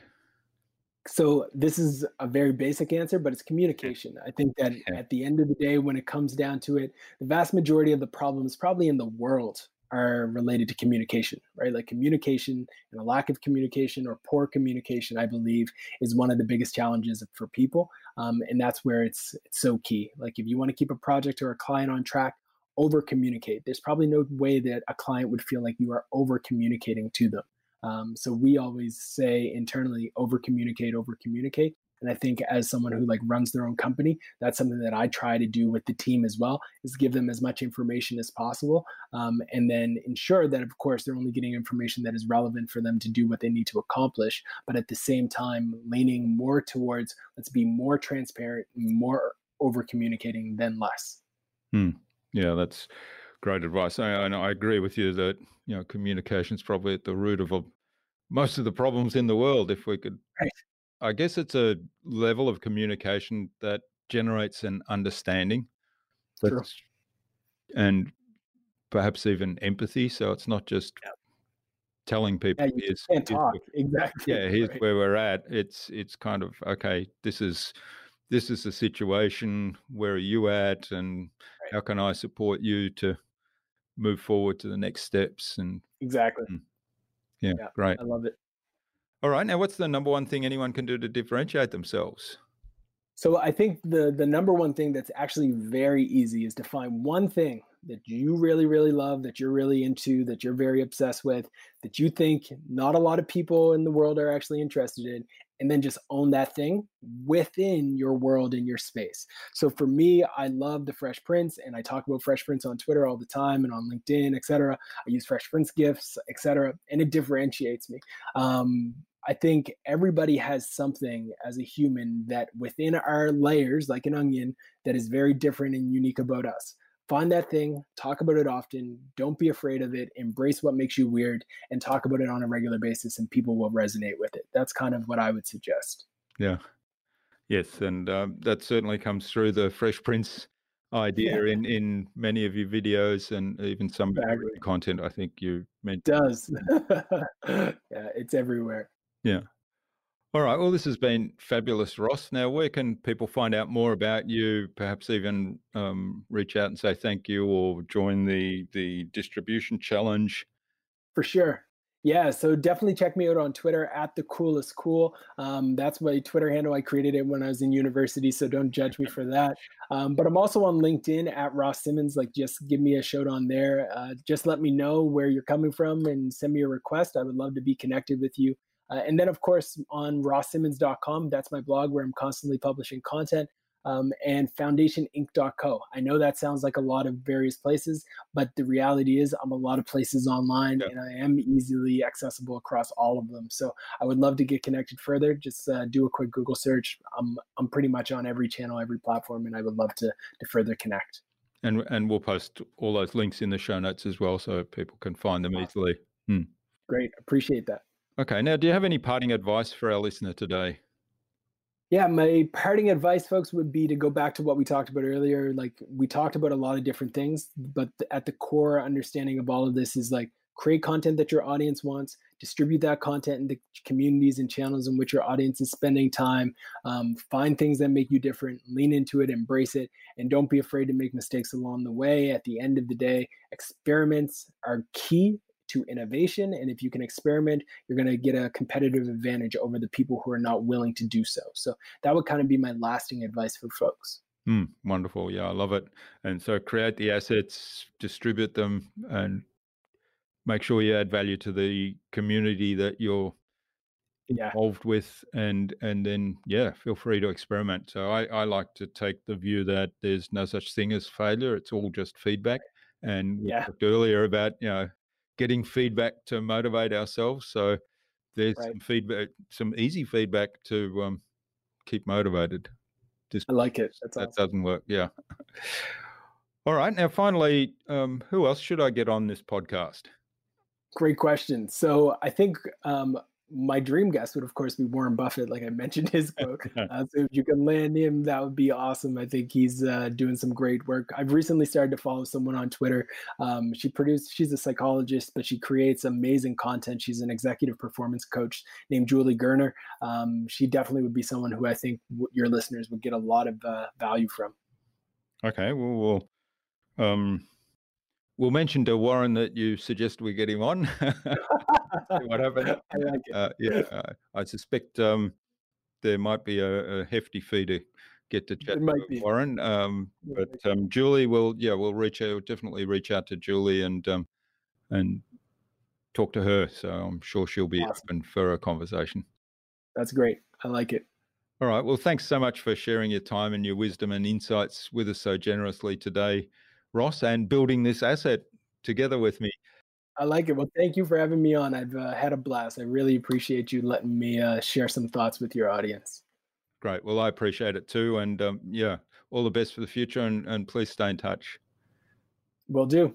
So this is a very basic answer, but it's communication. I think that at the end of the day, when it comes down to it, the vast majority of the problems probably in the world are related to communication, right? Like communication and a lack of communication or poor communication, I believe, is one of the biggest challenges for people. And that's where it's so key. Like if you want to keep a project or a client on track, over communicate. There's probably no way that a client would feel like you are over communicating to them. So we always say internally, over communicate. And I think as someone who like runs their own company, that's something that I try to do with the team as well, is give them as much information as possible. And then ensure that, of course, they're only getting information that is relevant for them to do what they need to accomplish. But at the same time, leaning more towards, let's be more transparent, more over communicating than less. Yeah, that's great advice. I agree with you that communication is probably at the root of most of the problems in the world. If we could, I guess it's a level of communication that generates an understanding, and perhaps even empathy. So it's not just telling people, you can't talk. Exactly. Yeah, here's where we're at. It's kind of, okay, this is the situation. Where are you at, and how can I support you to move forward to the next steps? And exactly. Yeah, great. I love it. All right. Now, what's the number one thing anyone can do to differentiate themselves? So I think the number one thing that's actually very easy is to find one thing that you really, really love, that you're really into, that you're very obsessed with, that you think not a lot of people in the world are actually interested in, and then just own that thing within your world and your space. So for me, I love the Fresh Prince, and I talk about Fresh Prince on Twitter all the time and on LinkedIn, et cetera. I use Fresh Prince gifts, et cetera, and it differentiates me. I think everybody has something as a human that within our layers, like an onion, that is very different and unique about us. Find that thing, talk about it often, don't be afraid of it, embrace what makes you weird, and talk about it on a regular basis, and people will resonate with it. That's kind of what I would suggest. Yeah. Yes, and that certainly comes through the Fresh Prince idea in many of your videos, and even some content I think you mentioned. It does. Yeah, it's everywhere. Yeah. All right. Well, this has been fabulous, Ross. Now, where can people find out more about you, perhaps even reach out and say thank you or join the distribution challenge? For sure. Yeah, so definitely check me out on Twitter at @thecoolestcool. That's my Twitter handle. I created it when I was in university, so don't judge me for that. But I'm also on LinkedIn at Ross Simmons. Like, just give me a shout on there. Just let me know where you're coming from and send me a request. I would love to be connected with you. And then, of course, on rosssimmons.com, that's my blog where I'm constantly publishing content. And foundationinc.co. I know that sounds like a lot of various places, but the reality is I'm a lot of places online, and I am easily accessible across all of them. So I would love to get connected further. Just do a quick Google search. I'm pretty much on every channel, every platform, and I would love to further connect. And we'll post all those links in the show notes as well, so people can find them easily. Great. Appreciate that. Okay. Now, do you have any parting advice for our listener today? Yeah, my parting advice, folks, would be to go back to what we talked about earlier. Like, we talked about a lot of different things, but at the core understanding of all of this is like, create content that your audience wants, distribute that content in the communities and channels in which your audience is spending time, find things that make you different, lean into it, embrace it, and don't be afraid to make mistakes along the way. At the end of the day, experiments are key to innovation. And if you can experiment, you're going to get a competitive advantage over the people who are not willing to do so. So that would kind of be my lasting advice for folks. Wonderful. Yeah, I love it. And so create the assets, distribute them, and make sure you add value to the community that you're involved with. And then, feel free to experiment. So I like to take the view that there's no such thing as failure. It's all just feedback. And we talked earlier about, getting feedback to motivate ourselves. So there's some feedback, some easy feedback to keep motivated. I like it. That doesn't work. Yeah. All right. Now, finally, who else should I get on this podcast? Great question. So I think my dream guest would, of course, be Warren Buffett. Like I mentioned his book. So if you can land him, that would be awesome. I think he's doing some great work. I've recently started to follow someone on Twitter. She's a psychologist, but she creates amazing content. She's an executive performance coach named Julie Gerner. She definitely would be someone who I think your listeners would get a lot of value from. Okay. Well, we'll mention to Warren that you suggest we get him on. What happened? I like it. I suspect there might be a hefty fee to get to chat with Warren. But Julie will, we'll definitely reach out to Julie and talk to her. So I'm sure she'll be open for a conversation. That's great. I like it. All right. Well, thanks so much for sharing your time and your wisdom and insights with us so generously today, Ross, and building this asset together with me. I like it. Well, thank you for having me on. I've had a blast. I really appreciate you letting me share some thoughts with your audience. Great. Well, I appreciate it too. And all the best for the future, and please stay in touch. Will do.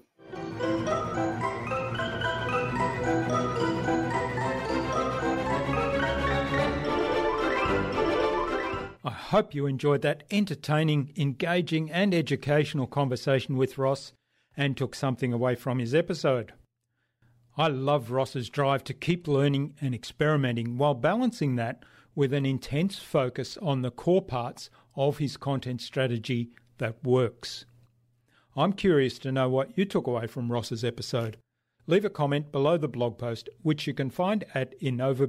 I hope you enjoyed that entertaining, engaging and educational conversation with Ross and took something away from his episode. I love Ross's drive to keep learning and experimenting while balancing that with an intense focus on the core parts of his content strategy that works. I'm curious to know what you took away from Ross's episode. Leave a comment below the blog post, which you can find at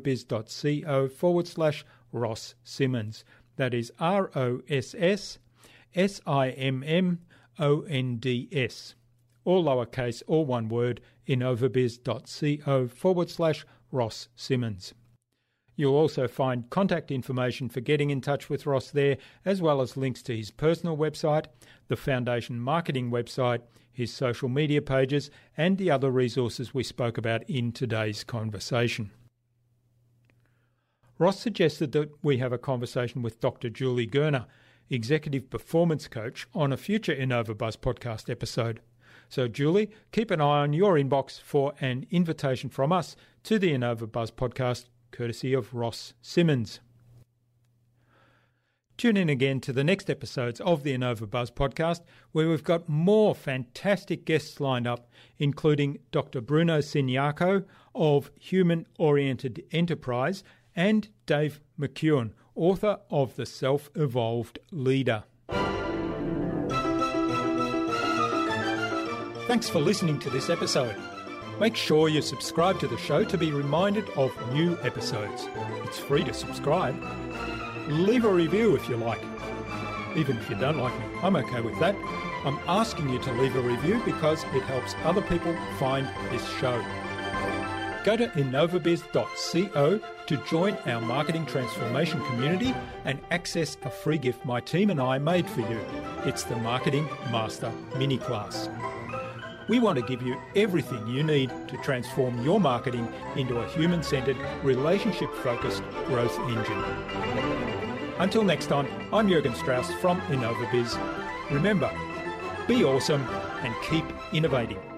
innovabiz.co/Ross Simmons. That is ROSSSIMMONDS. All lowercase, all one word, innovabiz.co/Ross Simmons. You'll also find contact information for getting in touch with Ross there, as well as links to his personal website, the Foundation Marketing website, his social media pages, and the other resources we spoke about in today's conversation. Ross suggested that we have a conversation with Dr. Julie Gerner, Executive Performance Coach, on a future InnovaBuzz podcast episode. So, Julie, keep an eye on your inbox for an invitation from us to the InnovaBuzz podcast, courtesy of Ross Simmons. Tune in again to the next episodes of the InnovaBuzz podcast, where we've got more fantastic guests lined up, including Dr. Bruno Signaco of Human Oriented Enterprise and Dave McKeown, author of The Self-Evolved Leader. Thanks for listening to this episode. Make sure you subscribe to the show to be reminded of new episodes. It's free to subscribe. Leave a review if you like. Even if you don't like me, I'm okay with that. I'm asking you to leave a review because it helps other people find this show. Go to innovabiz.co to join our marketing transformation community and access a free gift my team and I made for you. It's the Marketing Master Mini Class. We want to give you everything you need to transform your marketing into a human-centered, relationship-focused growth engine. Until next time, I'm Jürgen Strauss from InnovaBiz. Remember, be awesome and keep innovating.